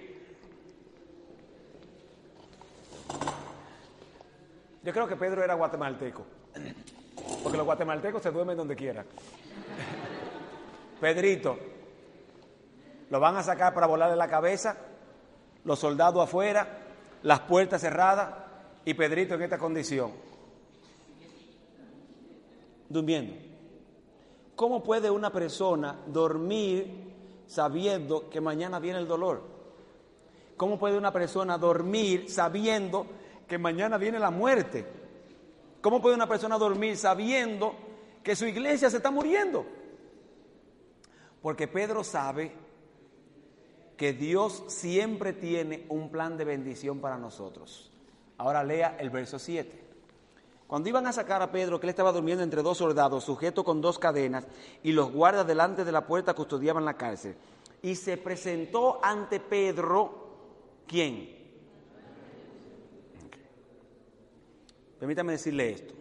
Yo creo que Pedro era guatemalteco, porque los guatemaltecos se duermen donde quieran. Pedrito. Lo van a sacar para volarle la cabeza, los soldados afuera, las puertas cerradas y Pedrito en esta condición, durmiendo. ¿Cómo puede una persona dormir sabiendo que mañana viene el dolor? ¿Cómo puede una persona dormir sabiendo que mañana viene la muerte? ¿Cómo puede una persona dormir sabiendo que su iglesia se está muriendo? Porque Pedro sabe que Dios siempre tiene un plan de bendición para nosotros. Ahora lea el verso siete. Cuando iban a sacar a Pedro, que él estaba durmiendo entre dos soldados, sujeto con dos cadenas, y los guardas delante de la puerta custodiaban la cárcel. Y se presentó ante Pedro, ¿quién? Okay. Permítame decirle esto.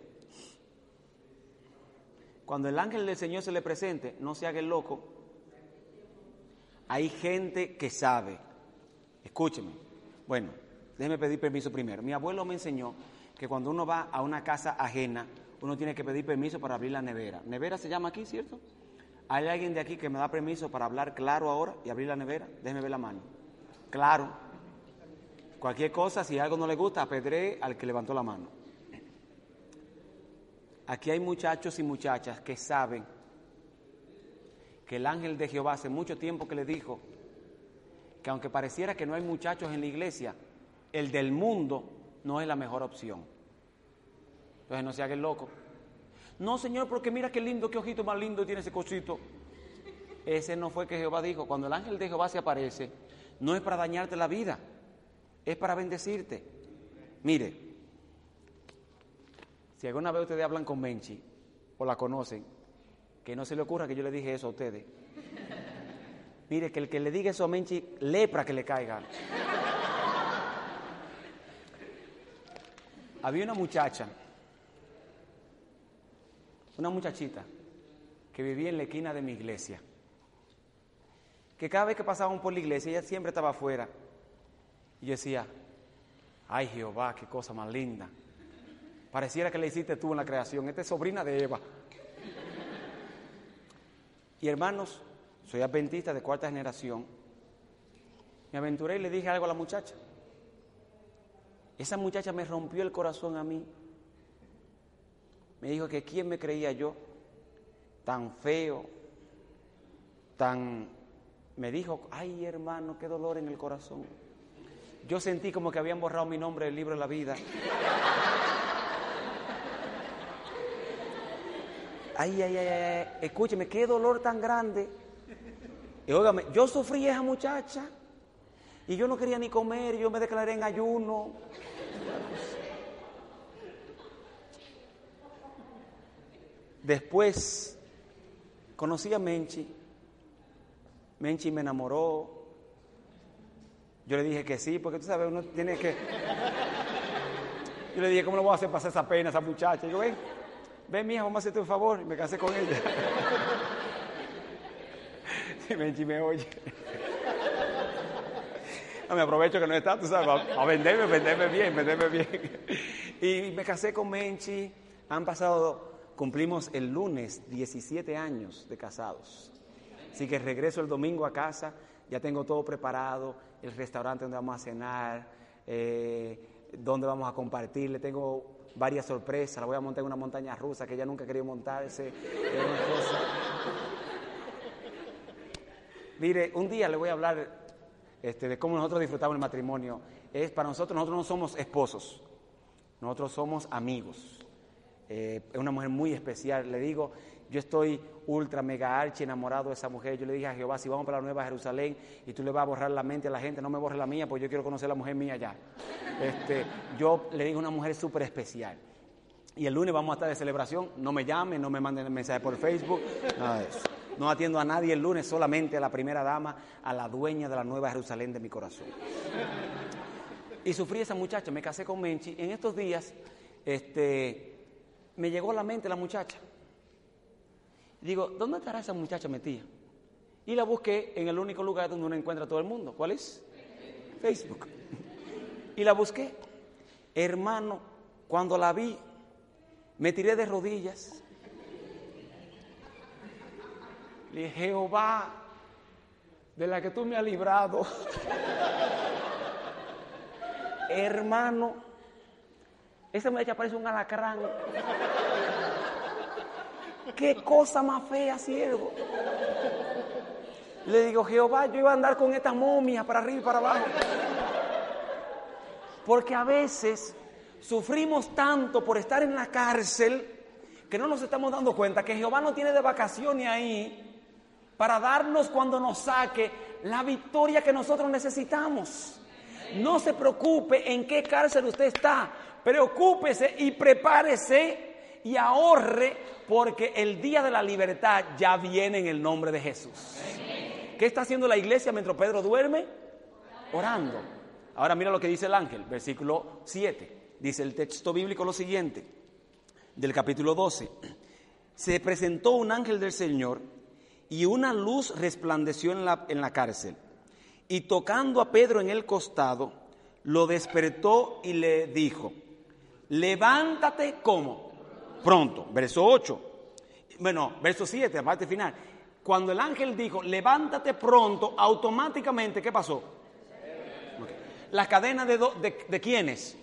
Cuando el ángel del Señor se le presente, no se haga el loco. Hay gente que sabe. Escúcheme. Bueno, déjeme pedir permiso primero. Mi abuelo me enseñó que cuando uno va a una casa ajena, uno tiene que pedir permiso para abrir la nevera. ¿Nevera se llama aquí, cierto? ¿Hay alguien de aquí que me da permiso para hablar claro ahora y abrir la nevera? Déjeme ver la mano. Claro. Cualquier cosa, si algo no le gusta, apedree al que levantó la mano. Aquí hay muchachos y muchachas que saben que el ángel de Jehová hace mucho tiempo que le dijo que aunque pareciera que no hay muchachos en la iglesia, el del mundo no es la mejor opción. Entonces no se haga el loco. No, Señor, porque mira qué lindo, qué ojito más lindo tiene ese cosito. Ese no fue que Jehová dijo. Cuando el ángel de Jehová se aparece, no es para dañarte la vida, es para bendecirte. Mire, si alguna vez ustedes hablan con Menchi o la conocen, que no se le ocurra que yo le dije eso a ustedes. Mire, que el que le diga eso a Menchi, lepra que le caiga. Había una muchacha, una muchachita, que vivía en la esquina de mi iglesia, que cada vez que pasaban por la iglesia, ella siempre estaba afuera, y yo decía, ay Jehová, qué cosa más linda, pareciera que le hiciste tú en la creación, esta es sobrina de Eva. Y hermanos, soy adventista de cuarta generación, me aventuré y le dije algo a la muchacha. Esa muchacha me rompió el corazón a mí. Me dijo que quién me creía yo, tan feo, tan... Me dijo, ay hermano, qué dolor en el corazón. Yo sentí como que habían borrado mi nombre del libro de la vida. Ay, ay, ay, ay, escúcheme, qué dolor tan grande. Y óigame, yo sufrí a esa muchacha y yo no quería ni comer, yo me declaré en ayuno. Después conocí a Menchi. Menchi me enamoró. Yo le dije que sí, porque tú sabes, uno tiene que... Yo le dije, ¿cómo le voy a hacer pasar esa pena a esa muchacha? Y yo, ven, ven, mija, vamos a hacerte un favor. Y me casé con ella. Si Menchi me oye. No, me aprovecho que no está, tú sabes, a, a venderme, venderme bien, venderme bien. Y me casé con Menchi. Han pasado... Cumplimos el lunes diecisiete años de casados. Así que regreso el domingo a casa, ya tengo todo preparado, el restaurante donde vamos a cenar, eh, donde vamos a compartir, le tengo varias sorpresas, la voy a montar en una montaña rusa que ella nunca ha querido montarse. Mire, un día le voy a hablar este, de cómo nosotros disfrutamos el matrimonio. Es para nosotros, nosotros no somos esposos, nosotros somos amigos. Es eh, una mujer muy especial, le digo, yo estoy ultra, mega, archi enamorado de esa mujer. Yo le dije a Jehová, si vamos para la Nueva Jerusalén y tú le vas a borrar la mente a la gente, no me borres la mía, porque yo quiero conocer a la mujer mía ya. Este, yo le digo, una mujer súper especial. Y el lunes vamos a estar de celebración, no me llamen, no me manden mensajes por Facebook, nada de eso. No atiendo a nadie el lunes, solamente a la primera dama, a la dueña de la Nueva Jerusalén de mi corazón. Y sufrí esa muchacha, me casé con Menchi. En estos días, este... me llegó a la mente la muchacha. Digo, ¿dónde estará esa muchacha metida? Y la busqué en el único lugar donde uno encuentra a todo el mundo. ¿Cuál es? Facebook. Y la busqué. Hermano, cuando la vi, me tiré de rodillas. Le dije, Jehová, de la que tú me has librado. Hermano, esa muchacha parece un alacrán. ¡Qué cosa más fea, siervo! Le digo, Jehová, yo iba a andar con esta momia para arriba y para abajo. Porque a veces sufrimos tanto por estar en la cárcel que no nos estamos dando cuenta que Jehová no tiene de vacaciones ahí para darnos cuando nos saque la victoria que nosotros necesitamos. No se preocupe en qué cárcel usted está, preocúpese y prepárese y ahorre, porque el día de la libertad ya viene en el nombre de Jesús. ¿Qué está haciendo la iglesia mientras Pedro duerme? Orando. Ahora mira lo que dice el ángel, versículo siete. Dice el texto bíblico lo siguiente, del capítulo doce. Se presentó un ángel del Señor y una luz resplandeció en la, en la cárcel. Y tocando a Pedro en el costado, lo despertó y le dijo: levántate, ¿cómo? Pronto. Verso ocho. Bueno, verso siete, la parte final. Cuando el ángel dijo, levántate pronto, automáticamente, ¿qué pasó? Okay. ¿Las cadenas de, do, de, de quiénes?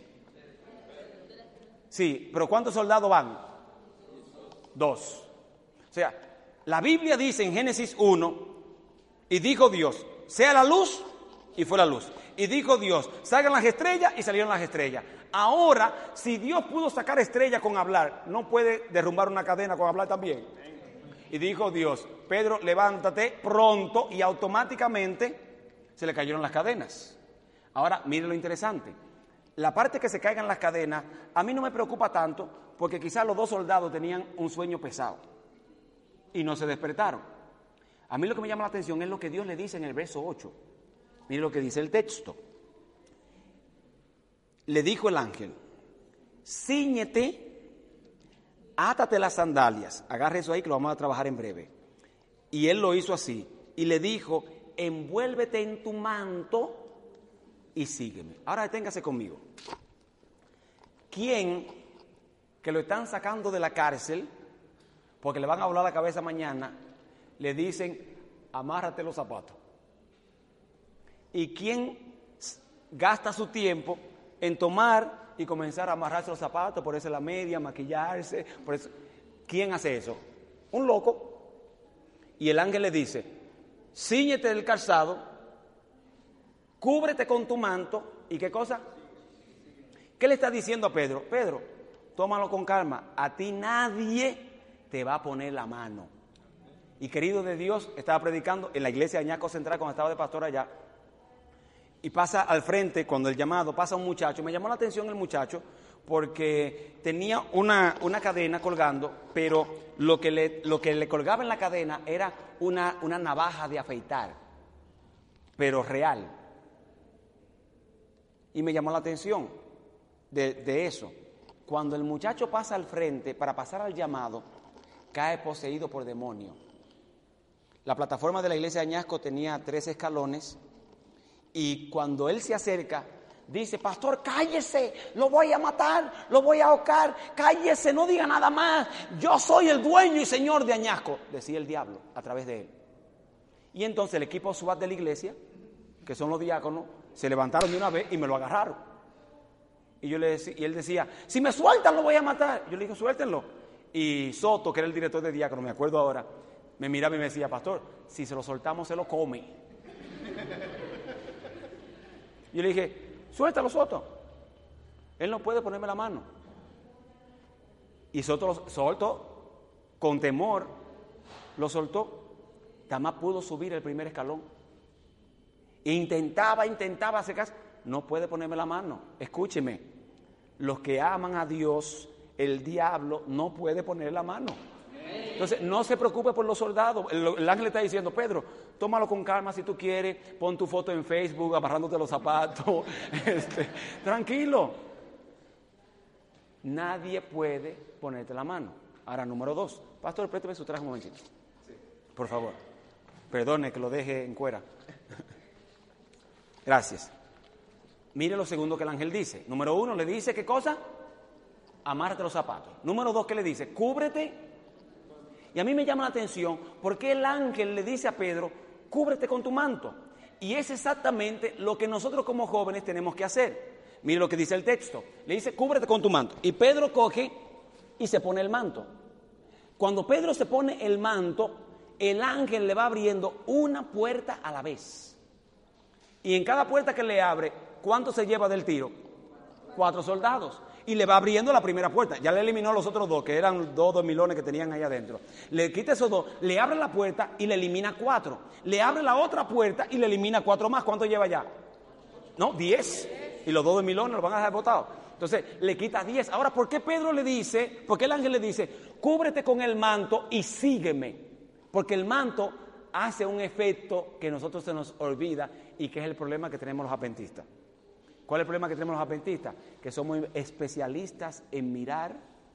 Sí, pero ¿cuántos soldados van? Dos. O sea, la Biblia dice en Génesis uno, y dijo Dios, sea la luz, y fue la luz. Y dijo Dios, salgan las estrellas, y salieron las estrellas. Ahora, si Dios pudo sacar estrellas con hablar, ¿no puede derrumbar una cadena con hablar también? Y dijo Dios, Pedro, levántate pronto, y automáticamente se le cayeron las cadenas. Ahora, mire lo interesante. La parte que se caigan las cadenas, a mí no me preocupa tanto, porque quizás los dos soldados tenían un sueño pesado y no se despertaron. A mí lo que me llama la atención es lo que Dios le dice en el verso ocho. Mire lo que dice el texto. Le dijo el ángel, cíñete, átate las sandalias. Agarre eso ahí que lo vamos a trabajar en breve. Y él lo hizo así. Y le dijo, envuélvete en tu manto y sígueme. Ahora deténgase conmigo. ¿Quién que lo están sacando de la cárcel porque le van a volar la cabeza mañana, le dicen, amárrate los zapatos? ¿Y quién gasta su tiempo en tomar y comenzar a amarrarse los zapatos, ponerse la media, maquillarse? Por eso, ¿quién hace eso? Un loco. Y el ángel le dice, cíñete del calzado, cúbrete con tu manto, ¿y qué cosa? ¿Qué le está diciendo a Pedro? Pedro, tómalo con calma, a ti nadie te va a poner la mano. Y querido de Dios, estaba predicando en la iglesia de Añasco Central cuando estaba de pastor allá, y pasa al frente, cuando el llamado, pasa un muchacho. Me llamó la atención el muchacho porque tenía una, una cadena colgando, pero lo que, le, lo que le colgaba en la cadena era una, una navaja de afeitar, pero real. Y me llamó la atención de, de eso. Cuando el muchacho pasa al frente para pasar al llamado, cae poseído por demonio. La plataforma de la iglesia de Añasco tenía tres escalones. Y cuando él se acerca, dice, pastor, cállese, lo voy a matar, lo voy a ahorcar, cállese, no diga nada más, yo soy el dueño y señor de Añasco, decía el diablo a través de él. Y entonces el equipo SWAT de la iglesia, que son los diáconos, se levantaron de una vez y me lo agarraron. Y, yo le decía, y él decía, si me sueltan lo voy a matar. Yo le dije, suéltenlo. Y Soto, que era el director de diácono, me acuerdo ahora, me miraba y me decía, pastor, si se lo soltamos se lo come. Yo le dije, suéltalo, Soto. Él no puede ponerme la mano. Y Soto lo soltó, con temor, lo soltó. Jamás pudo subir el primer escalón. Intentaba, intentaba acercarse. No puede ponerme la mano. Escúcheme, los que aman a Dios, el diablo no puede poner la mano. Entonces, no se preocupe por los soldados. El, el ángel le está diciendo, Pedro, tómalo con calma si tú quieres, pon tu foto en Facebook amarrándote los zapatos. este, tranquilo. Nadie puede ponerte la mano. Ahora, número dos. Pastor, préstame su traje un momentito. Por favor. Perdone que lo deje en cuera. Gracias. Mire lo segundo que el ángel dice. Número uno, le dice, ¿qué cosa? Amárrate los zapatos. Número dos, ¿qué le dice? Cúbrete. Y a mí me llama la atención porque el ángel le dice a Pedro, cúbrete con tu manto. Y es exactamente lo que nosotros como jóvenes tenemos que hacer. Mire lo que dice el texto. Le dice, cúbrete con tu manto. Y Pedro coge y se pone el manto. Cuando Pedro se pone el manto, el ángel le va abriendo una puerta a la vez. Y en cada puerta que le abre, ¿cuánto se lleva del tiro? cuatro soldados. Y le va abriendo la primera puerta. Ya le eliminó los otros dos, que eran dos dormilones que tenían ahí adentro. Le quita esos dos, le abre la puerta y le elimina cuatro. Le abre la otra puerta y le elimina cuatro más. ¿Cuánto lleva ya? No, diez. Y los dos dormilones los van a dejar botados. Entonces le quita diez. Ahora, ¿por qué Pedro le dice, por qué el ángel le dice, cúbrete con el manto y sígueme? Porque el manto hace un efecto que a nosotros se nos olvida y que es el problema que tenemos los adventistas. ¿Cuál es el problema que tenemos los adventistas? Que somos especialistas en mirar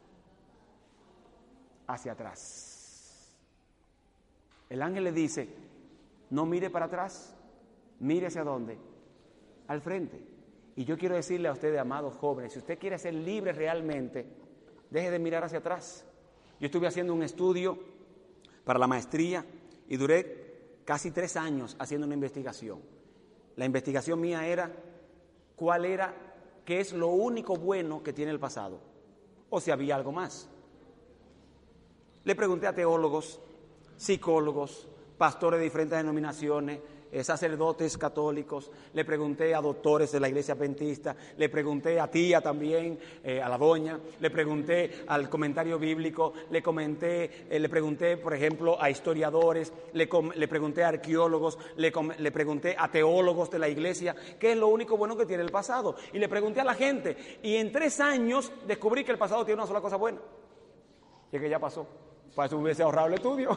hacia atrás. El ángel le dice, no mire para atrás, mire hacia dónde, al frente. Y yo quiero decirle a ustedes, amados jóvenes, si usted quiere ser libre realmente, deje de mirar hacia atrás. Yo estuve haciendo un estudio para la maestría y duré casi tres años haciendo una investigación. La investigación mía era cuál era, qué es lo único bueno que tiene el pasado, o si había algo más. Le pregunté a teólogos, psicólogos, pastores de diferentes denominaciones, eh, sacerdotes católicos, le pregunté a doctores de la iglesia adventista, le pregunté a tía también, eh, a la doña, le pregunté al comentario bíblico, le comenté, eh, le pregunté, por ejemplo, a historiadores, le, com- le pregunté a arqueólogos, le, com- le pregunté a teólogos de la iglesia, qué es lo único bueno que tiene el pasado, y le pregunté a la gente, y en tres años descubrí que el pasado tiene una sola cosa buena, y es que ya pasó, para eso hubiese ahorrado el estudio.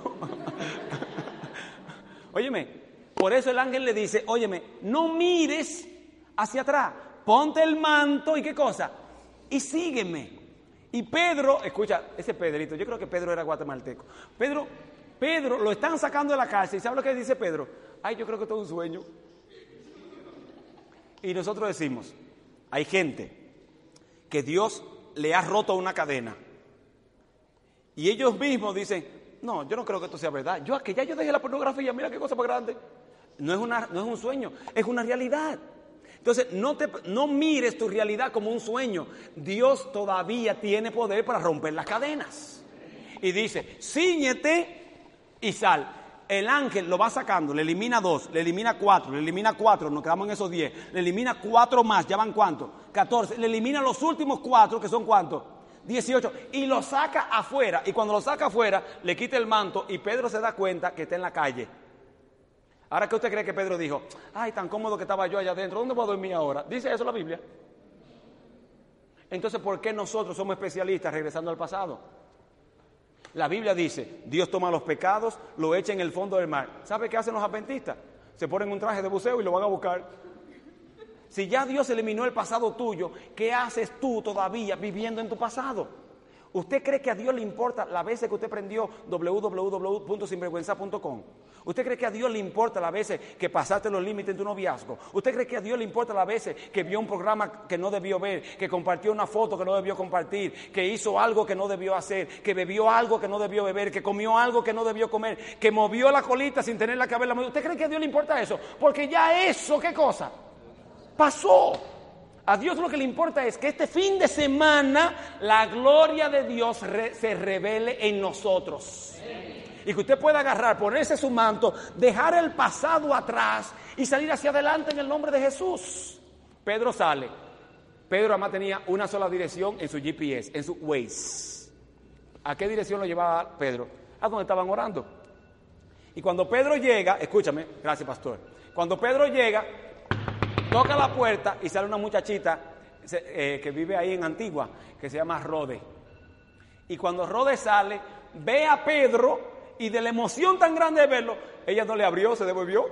Óyeme, por eso el ángel le dice, óyeme, no mires hacia atrás, ponte el manto y qué cosa, y sígueme. Y Pedro, escucha, ese Pedrito, yo creo que Pedro era guatemalteco. Pedro, Pedro lo están sacando de la cárcel, ¿y sabe lo que dice Pedro? Ay, yo creo que todo es un sueño. Y nosotros decimos, hay gente que Dios le ha roto una cadena. Y ellos mismos dicen, no, yo no creo que esto sea verdad. Yo, que ya yo dejé la pornografía, mira qué cosa más grande. No es, una, no es un sueño, es una realidad. Entonces, no, te, no mires tu realidad como un sueño. Dios todavía tiene poder para romper las cadenas. Y dice, cíñete y sal. El ángel lo va sacando, le elimina dos, le elimina cuatro, le elimina cuatro, nos quedamos en esos diez. Le elimina cuatro más, ¿ya van cuántos? catorce. Le elimina los últimos cuatro, que son ¿cuántos? dieciocho. Y lo saca afuera. Y cuando lo saca afuera, le quita el manto y Pedro se da cuenta que está en la calle. Ahora, ¿qué usted cree que Pedro dijo? Ay, tan cómodo que estaba yo allá adentro, ¿dónde voy a dormir ahora? ¿Dice eso la Biblia? Entonces, ¿por qué nosotros somos especialistas regresando al pasado? La Biblia dice, Dios toma los pecados, lo echa en el fondo del mar. ¿Sabe qué hacen los adventistas? Se ponen un traje de buceo y lo van a buscar. Si ya Dios eliminó el pasado tuyo, ¿qué haces tú todavía viviendo en tu pasado? ¿Usted cree que a Dios le importa las veces que usted prendió doble u doble u doble u punto sinvergüenza punto com? ¿Usted cree que a Dios le importa las veces que pasaste los límites en tu noviazgo? ¿Usted cree que a Dios le importa las veces que vio un programa que no debió ver, que compartió una foto que no debió compartir, que hizo algo que no debió hacer, que bebió algo que no debió beber, que comió algo que no debió comer, que movió la colita sin tenerla que haberla movido? ¿Usted cree que a Dios le importa eso? Porque ya eso, ¿qué cosa? Pasó. A Dios lo que le importa es que este fin de semana la gloria de Dios re, se revele en nosotros. Y que usted pueda agarrar, ponerse su manto, dejar el pasado atrás y salir hacia adelante en el nombre de Jesús. Pedro sale. Pedro además tenía una sola dirección en su G P S, en su Waze. ¿A qué dirección lo llevaba Pedro? A donde estaban orando. Y cuando Pedro llega, escúchame, gracias pastor. Cuando Pedro llega, toca la puerta y sale una muchachita eh, que vive ahí en Antigua, que se llama Rode. Y cuando Rode sale, ve a Pedro y de la emoción tan grande de verlo, ella no le abrió, se devolvió.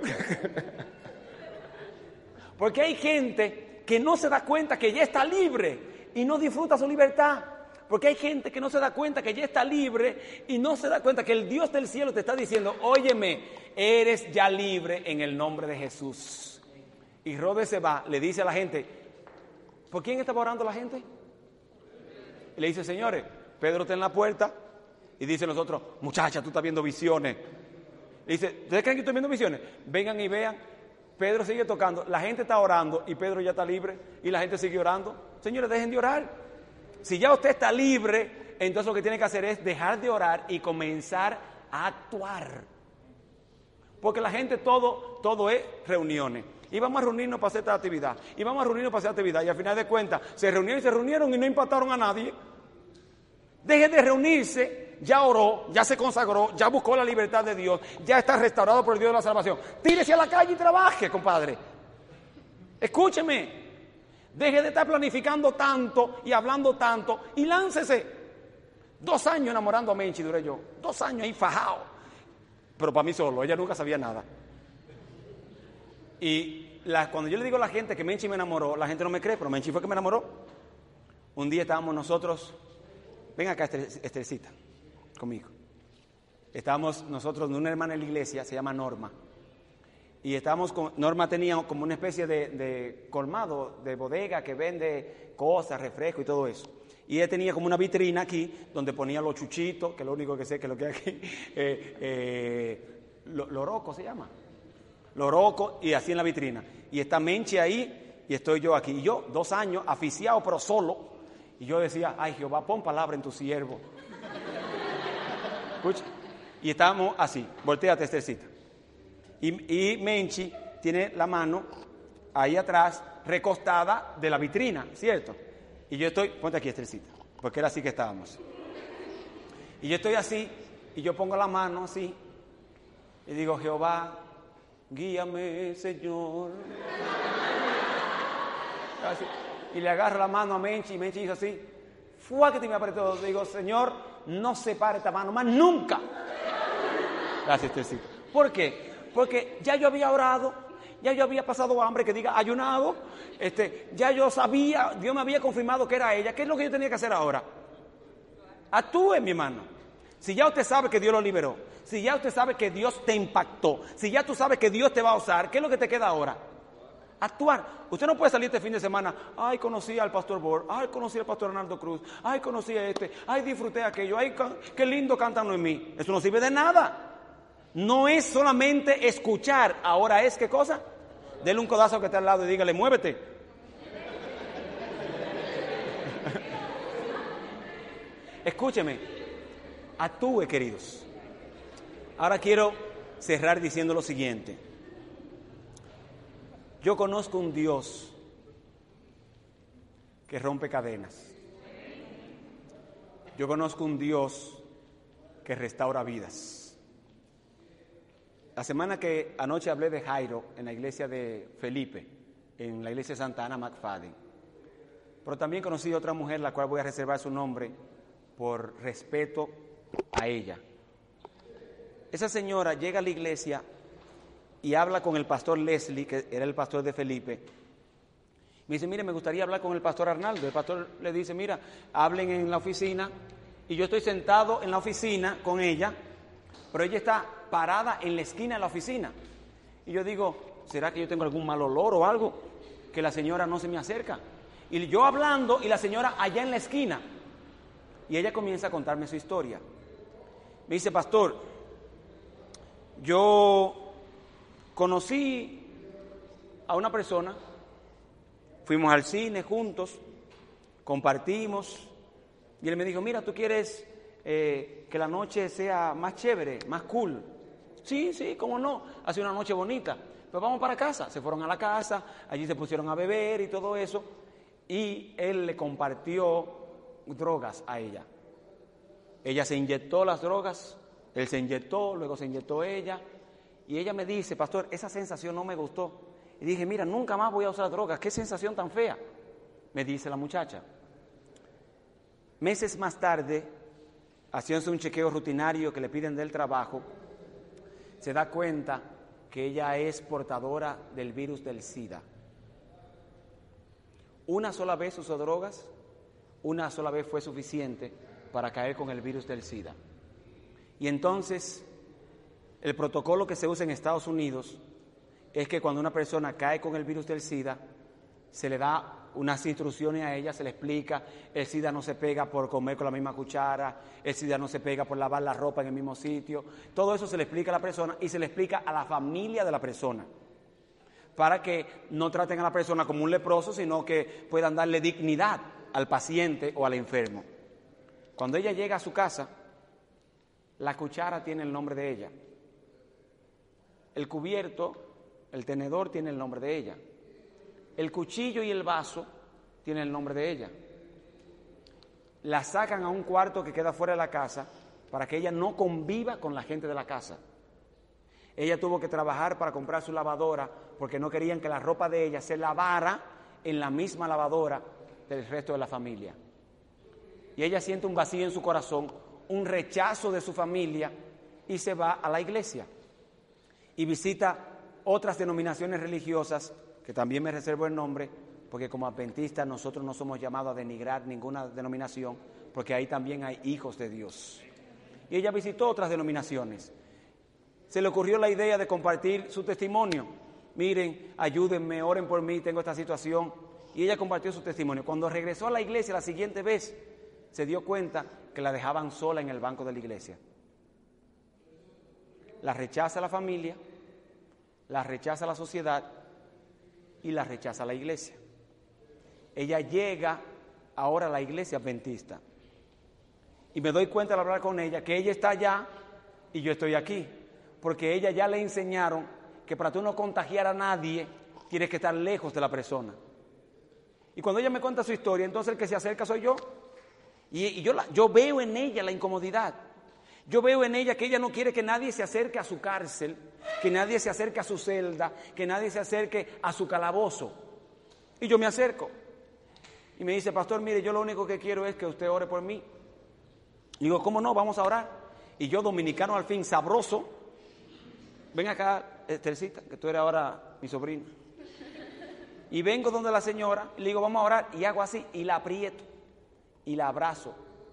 Porque hay gente que no se da cuenta que ya está libre y no disfruta su libertad. Porque hay gente que no se da cuenta que ya está libre y no se da cuenta que el Dios del cielo te está diciendo, óyeme, eres ya libre en el nombre de Jesús. Y Rode se va, le dice a la gente, ¿por quién estaba orando la gente? Y le dice, señores, Pedro está en la puerta. Y dice nosotros, muchacha, tú estás viendo visiones. Le dice, ¿ustedes creen que estoy viendo visiones? Vengan y vean. Pedro sigue tocando, la gente está orando y Pedro ya está libre y la gente sigue orando. Señores, dejen de orar. Si ya usted está libre, entonces lo que tiene que hacer es dejar de orar y comenzar a actuar. Porque la gente todo, todo es reuniones. y vamos a reunirnos para hacer esta actividad, y vamos a reunirnos para hacer esta actividad, y al final de cuentas se reunieron y se reunieron y no impactaron a nadie. Deje de reunirse, ya oró, ya se consagró, ya buscó la libertad de Dios, ya está restaurado por el Dios de la salvación. Tírese a la calle y trabaje, compadre. Escúcheme, deje de estar planificando tanto y hablando tanto y láncese. Dos años enamorando a Menchi duré yo, dos años ahí fajado, pero para mí solo, ella nunca sabía nada. Y la, cuando yo le digo a la gente que Menchi me enamoró, la gente no me cree, pero Menchi fue que me enamoró. Un día estábamos nosotros, ven acá Estercita, conmigo. Estábamos nosotros, una hermana en la iglesia, se llama Norma. Y estábamos con, Norma tenía como una especie de, de colmado, de bodega que vende cosas, refrescos y todo eso. Y ella tenía como una vitrina aquí donde ponía los chuchitos, que es lo único que sé que es lo que hay aquí, eh, eh, lo, loroco se llama, loroco, y así en la vitrina. Y está Menchi ahí y estoy yo aquí. Y yo, dos años, aficiado pero solo, y yo decía, ay Jehová, pon palabra en tu siervo. Escucha. Y estábamos así, volteate Estercita. Y, y Menchi tiene la mano ahí atrás, recostada de la vitrina, ¿cierto? Y yo estoy, ponte aquí Estercita, porque era así que estábamos. Y yo estoy así, y yo pongo la mano así, y digo, Jehová, guíame, Señor. Así. Y le agarro la mano a Menchi, y Menchi hizo así, fue que te me apretó. Digo, Señor, no separe esta mano más nunca. Gracias, Estercita. ¿Por qué? Porque ya yo había orado, ya yo había pasado hambre, que diga ayunado, este, ya yo sabía, Dios me había confirmado que era ella. ¿Qué es lo que yo tenía que hacer ahora? Actúe, mi hermano. Si ya usted sabe que Dios lo liberó, si ya usted sabe que Dios te impactó, si ya tú sabes que Dios te va a usar, ¿qué es lo que te queda ahora? Actuar. Usted no puede salir este fin de semana, ay, conocí al pastor Bor, ay, conocí al pastor Arnaldo Cruz, ay, conocí a este, ay, disfruté aquello, ay, qué lindo cantan en mí. Eso no sirve de nada. No es solamente escuchar, ahora es, ¿qué cosa? Dele un codazo que está al lado y dígale, muévete. Escúcheme, actúe, queridos. Ahora quiero cerrar diciendo lo siguiente. Yo conozco un Dios que rompe cadenas. Yo conozco un Dios que restaura vidas. La semana que anoche hablé de Jairo en la iglesia de Felipe, en la iglesia de Santa Ana McFadden, pero también conocí a otra mujer, la cual voy a reservar su nombre por respeto a ella. Esa señora llega a la iglesia y habla con el pastor Leslie, que era el pastor de Felipe. Me dice, mire, me gustaría hablar con el pastor Arnaldo. El pastor le dice, mira, hablen en la oficina. Y yo estoy sentado en la oficina con ella, pero ella está parada en la esquina de la oficina. Y yo digo, ¿será que yo tengo algún mal olor o algo? Que la señora no se me acerca. Y yo hablando y la señora allá en la esquina. Y ella comienza a contarme su historia. Me dice, pastor, yo conocí a una persona, fuimos al cine juntos, compartimos, y él me dijo, mira, ¿tú quieres eh, que la noche sea más chévere, más cool? Sí, sí, cómo no, hace una noche bonita. Pues vamos para casa. Se fueron a la casa, allí se pusieron a beber y todo eso, y él le compartió drogas a ella. Ella se inyectó las drogas, él se inyectó, luego se inyectó ella, y ella me dice, pastor, esa sensación no me gustó. Y dije, mira, nunca más voy a usar drogas, qué sensación tan fea, me dice la muchacha. Meses más tarde, haciéndose un chequeo rutinario que le piden del trabajo, se da cuenta que ella es portadora del virus del SIDA. Una sola vez usó drogas, una sola vez fue suficiente para caer con el virus del SIDA. Y entonces, el protocolo que se usa en Estados Unidos es que cuando una persona cae con el virus del SIDA, se le da unas instrucciones a ella, se le explica, el SIDA no se pega por comer con la misma cuchara, el SIDA no se pega por lavar la ropa en el mismo sitio. Todo eso se le explica a la persona y se le explica a la familia de la persona, para que no traten a la persona como un leproso, sino que puedan darle dignidad al paciente o al enfermo. Cuando ella llega a su casa, la cuchara tiene el nombre de ella. El cubierto El tenedor tiene el nombre de ella. El cuchillo y el vaso tienen el nombre de ella. La sacan a un cuarto que queda fuera de la casa para que ella no conviva con la gente de la casa. Ella tuvo que trabajar para comprar su lavadora porque no querían que la ropa de ella se lavara en la misma lavadora del resto de la familia. Y ella siente un vacío en su corazón, un rechazo de su familia y se va a la iglesia y visita otras denominaciones religiosas, que también me reservo el nombre, porque como adventistas nosotros no somos llamados a denigrar ninguna denominación, porque ahí también hay hijos de Dios. Y ella visitó otras denominaciones. Se le ocurrió la idea de compartir su testimonio. Miren, ayúdenme, oren por mí, tengo esta situación. Y ella compartió su testimonio. Cuando regresó a la iglesia la siguiente vez, se dio cuenta que la dejaban sola en el banco de la iglesia. La rechaza la familia, la rechaza la sociedad y la rechaza la iglesia. Ella llega ahora a la iglesia adventista. Y me doy cuenta al hablar con ella que ella está allá y yo estoy aquí. Porque ella ya le enseñaron que para tú no contagiar a nadie, tienes que estar lejos de la persona. Y cuando ella me cuenta su historia, entonces el que se acerca soy yo. Y, y yo, la, yo veo en ella la incomodidad. Yo veo en ella que ella no quiere que nadie se acerque a su cárcel, que nadie se acerque a su celda, que nadie se acerque a su calabozo. Y yo me acerco. Y me dice, pastor, mire, yo lo único que quiero es que usted ore por mí. Y digo, ¿cómo no? Vamos a orar. Y yo, dominicano al fin, sabroso, ven acá, Estercita, que tú eres ahora mi sobrina. Y vengo donde la señora, y le digo, vamos a orar, y hago así, y la aprieto, y la abrazo,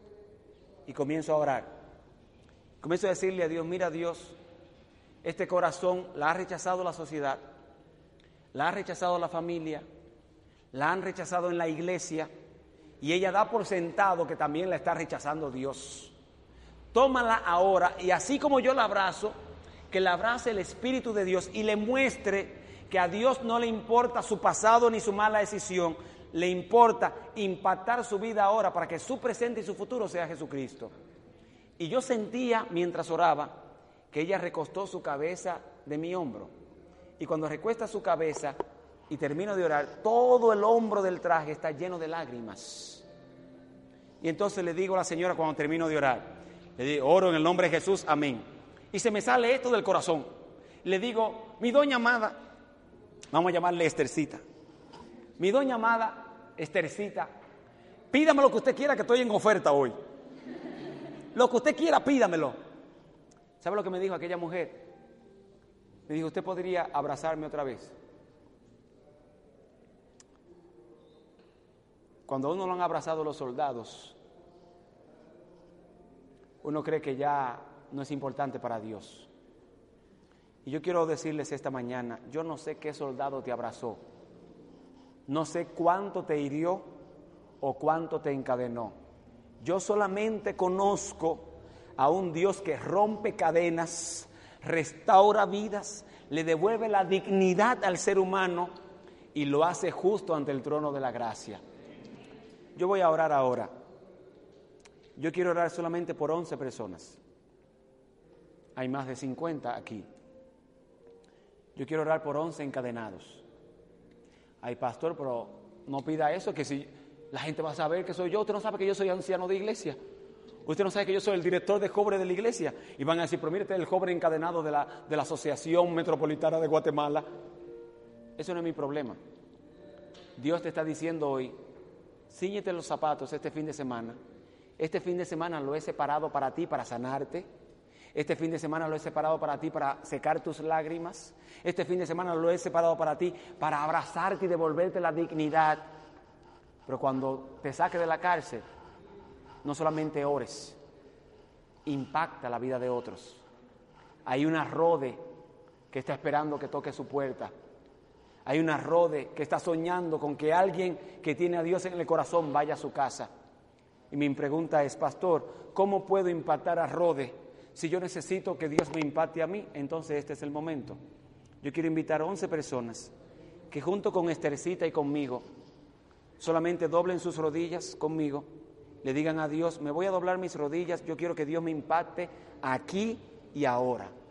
y comienzo a orar. Comienzo a decirle a Dios, mira Dios, este corazón la ha rechazado la sociedad, la ha rechazado la familia, la han rechazado en la iglesia, y ella da por sentado que también la está rechazando Dios. Tómala ahora, y así como yo la abrazo, que la abrace el Espíritu de Dios y le muestre que a Dios no le importa su pasado ni su mala decisión, le importa impactar su vida ahora para que su presente y su futuro sea Jesucristo. Y yo sentía mientras oraba que ella recostó su cabeza de mi hombro. Y cuando recuesta su cabeza y termino de orar, todo el hombro del traje está lleno de lágrimas. Y entonces le digo a la señora cuando termino de orar, le digo, oro en el nombre de Jesús, amén. Y se me sale esto del corazón. Le digo, mi doña amada, vamos a llamarle Estercita. Mi doña amada, Estercita, pídame lo que usted quiera, que estoy en oferta hoy. Lo que usted quiera, pídamelo. ¿Sabe lo que me dijo aquella mujer? Me dijo, ¿usted podría abrazarme otra vez? Cuando a uno lo han abrazado los soldados, uno cree que ya no es importante para Dios. Y yo quiero decirles esta mañana, yo no sé qué soldado te abrazó, no sé cuánto te hirió o cuánto te encadenó. Yo solamente conozco a un Dios que rompe cadenas, restaura vidas, le devuelve la dignidad al ser humano y lo hace justo ante el trono de la gracia. Yo voy a orar ahora. Yo quiero orar solamente por once personas. Hay más de cincuenta aquí. Yo quiero orar por once encadenados. Ay, pastor, pero no pida eso, que si la gente va a saber que soy yo. Usted no sabe que yo soy anciano de iglesia. Usted no sabe que yo soy el director de jóvenes de la iglesia. Y van a decir, pero mire, este es el joven encadenado de la, de la Asociación Metropolitana de Guatemala. Eso no es mi problema. Dios te está diciendo hoy, cíñete los zapatos este fin de semana. Este fin de semana lo he separado para ti, para sanarte. Este fin de semana lo he separado para ti, para secar tus lágrimas. Este fin de semana lo he separado para ti, para abrazarte y devolverte la dignidad. Pero cuando te saque de la cárcel, no solamente ores, impacta la vida de otros. Hay una Rode que está esperando que toque su puerta. Hay una Rode que está soñando con que alguien que tiene a Dios en el corazón vaya a su casa. Y mi pregunta es, pastor, ¿cómo puedo impactar a Rode? Si yo necesito que Dios me impacte a mí, entonces este es el momento. Yo quiero invitar a once personas que junto con Estercita y conmigo, solamente doblen sus rodillas conmigo, le digan a Dios, me voy a doblar mis rodillas, yo quiero que Dios me impacte aquí y ahora.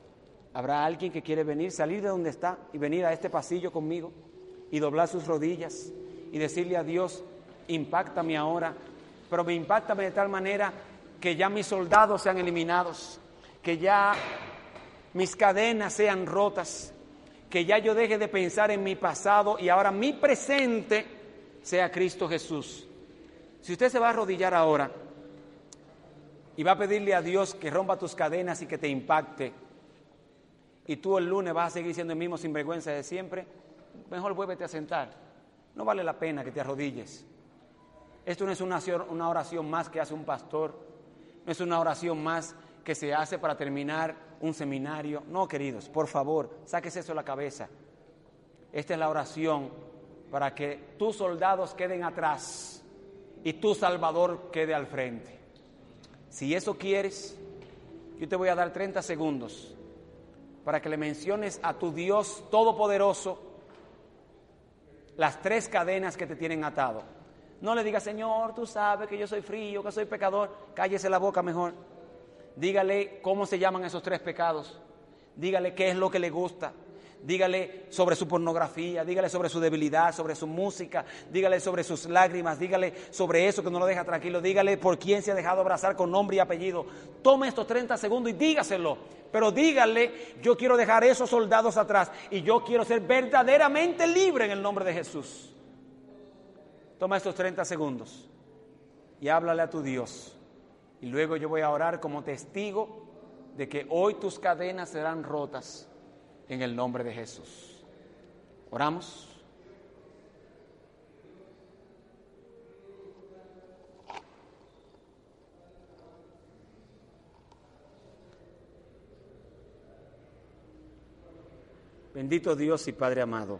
¿Habrá alguien que quiere venir, salir de donde está y venir a este pasillo conmigo y doblar sus rodillas y decirle a Dios, impáctame ahora, pero me impáctame de tal manera que ya mis soldados sean eliminados, que ya mis cadenas sean rotas, que ya yo deje de pensar en mi pasado y ahora mi presente sea Cristo Jesús? Si usted se va a arrodillar ahora y va a pedirle a Dios que rompa tus cadenas y que te impacte, y tú el lunes vas a seguir siendo el mismo sinvergüenza de siempre, mejor vuélvete a sentar. No vale la pena que te arrodilles. Esto no es una oración, una oración más que hace un pastor, no es una oración más que se hace para terminar un seminario. No, queridos, por favor, sáquese eso de la cabeza. Esta es la oración para que tus soldados queden atrás y tu Salvador quede al frente. Si eso quieres, yo te voy a dar treinta segundos para que le menciones a tu Dios Todopoderoso las tres cadenas que te tienen atado. No le digas, Señor, tú sabes que yo soy frío, que soy pecador. Cállese la boca mejor. Dígale cómo se llaman esos tres pecados. Dígale qué es lo que le gusta. Dígale sobre su pornografía, dígale sobre su debilidad, sobre su música, dígale sobre sus lágrimas, dígale sobre eso que no lo deja tranquilo, dígale por quién se ha dejado abrazar con nombre y apellido. Tome estos treinta segundos y dígaselo, pero dígale, yo quiero dejar esos soldados atrás y yo quiero ser verdaderamente libre en el nombre de Jesús. Toma estos treinta segundos y háblale a tu Dios. Y luego yo voy a orar como testigo de que hoy tus cadenas serán rotas en el nombre de Jesús. Oramos. Bendito Dios y Padre amado,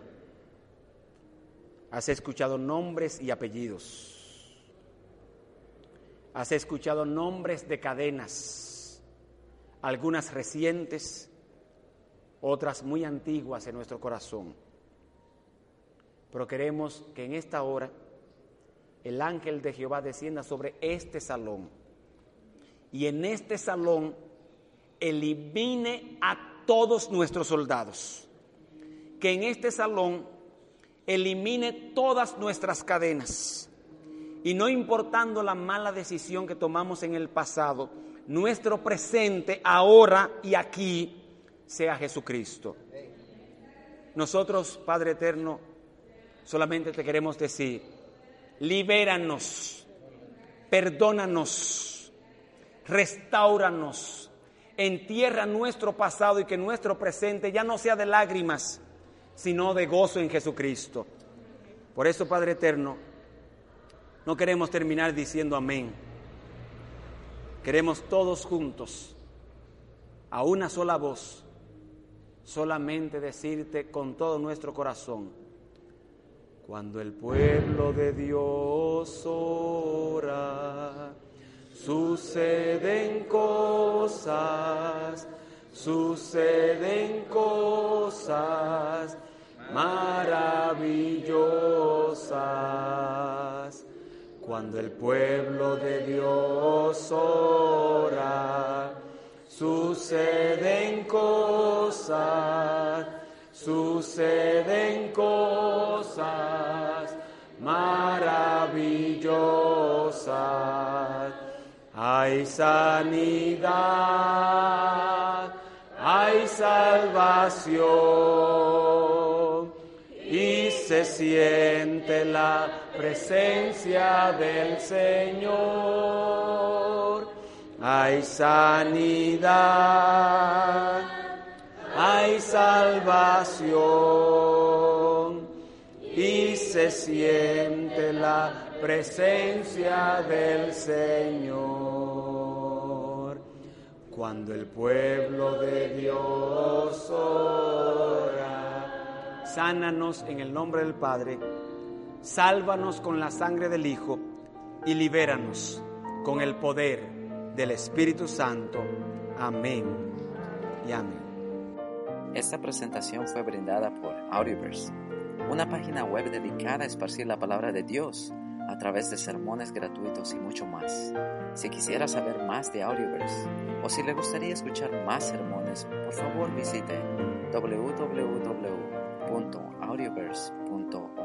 has escuchado nombres y apellidos, has escuchado nombres de cadenas, algunas recientes, otras muy antiguas en nuestro corazón. Pero queremos que en esta hora el ángel de Jehová descienda sobre este salón y en este salón elimine a todos nuestros soldados. Que en este salón elimine todas nuestras cadenas y no importando la mala decisión que tomamos en el pasado, nuestro presente ahora y aquí sea Jesucristo. Nosotros, Padre eterno, solamente te queremos decir, libéranos, perdónanos, restáuranos, entierra nuestro pasado y que nuestro presente ya no sea de lágrimas, sino de gozo en Jesucristo. Por eso, Padre eterno, no queremos terminar diciendo amén. Queremos todos juntos, a una sola voz, solamente decirte con todo nuestro corazón: cuando el pueblo de Dios ora, suceden cosas, suceden cosas maravillosas. Cuando el pueblo de Dios ora, suceden cosas, suceden cosas maravillosas. Hay sanidad, hay salvación y se siente la presencia del Señor. Hay sanidad, hay salvación y se siente la presencia del Señor. Cuando el pueblo de Dios ora, sánanos en el nombre del Padre, sálvanos con la sangre del Hijo y libéranos con el poder del Espíritu Santo. Amén y amén. Esta presentación fue brindada por Audioverse, una página web dedicada a esparcir la palabra de Dios a través de sermones gratuitos y mucho más. Si quisiera saber más de Audioverse o si le gustaría escuchar más sermones, por favor visite doble u doble u doble u punto audioverse punto org.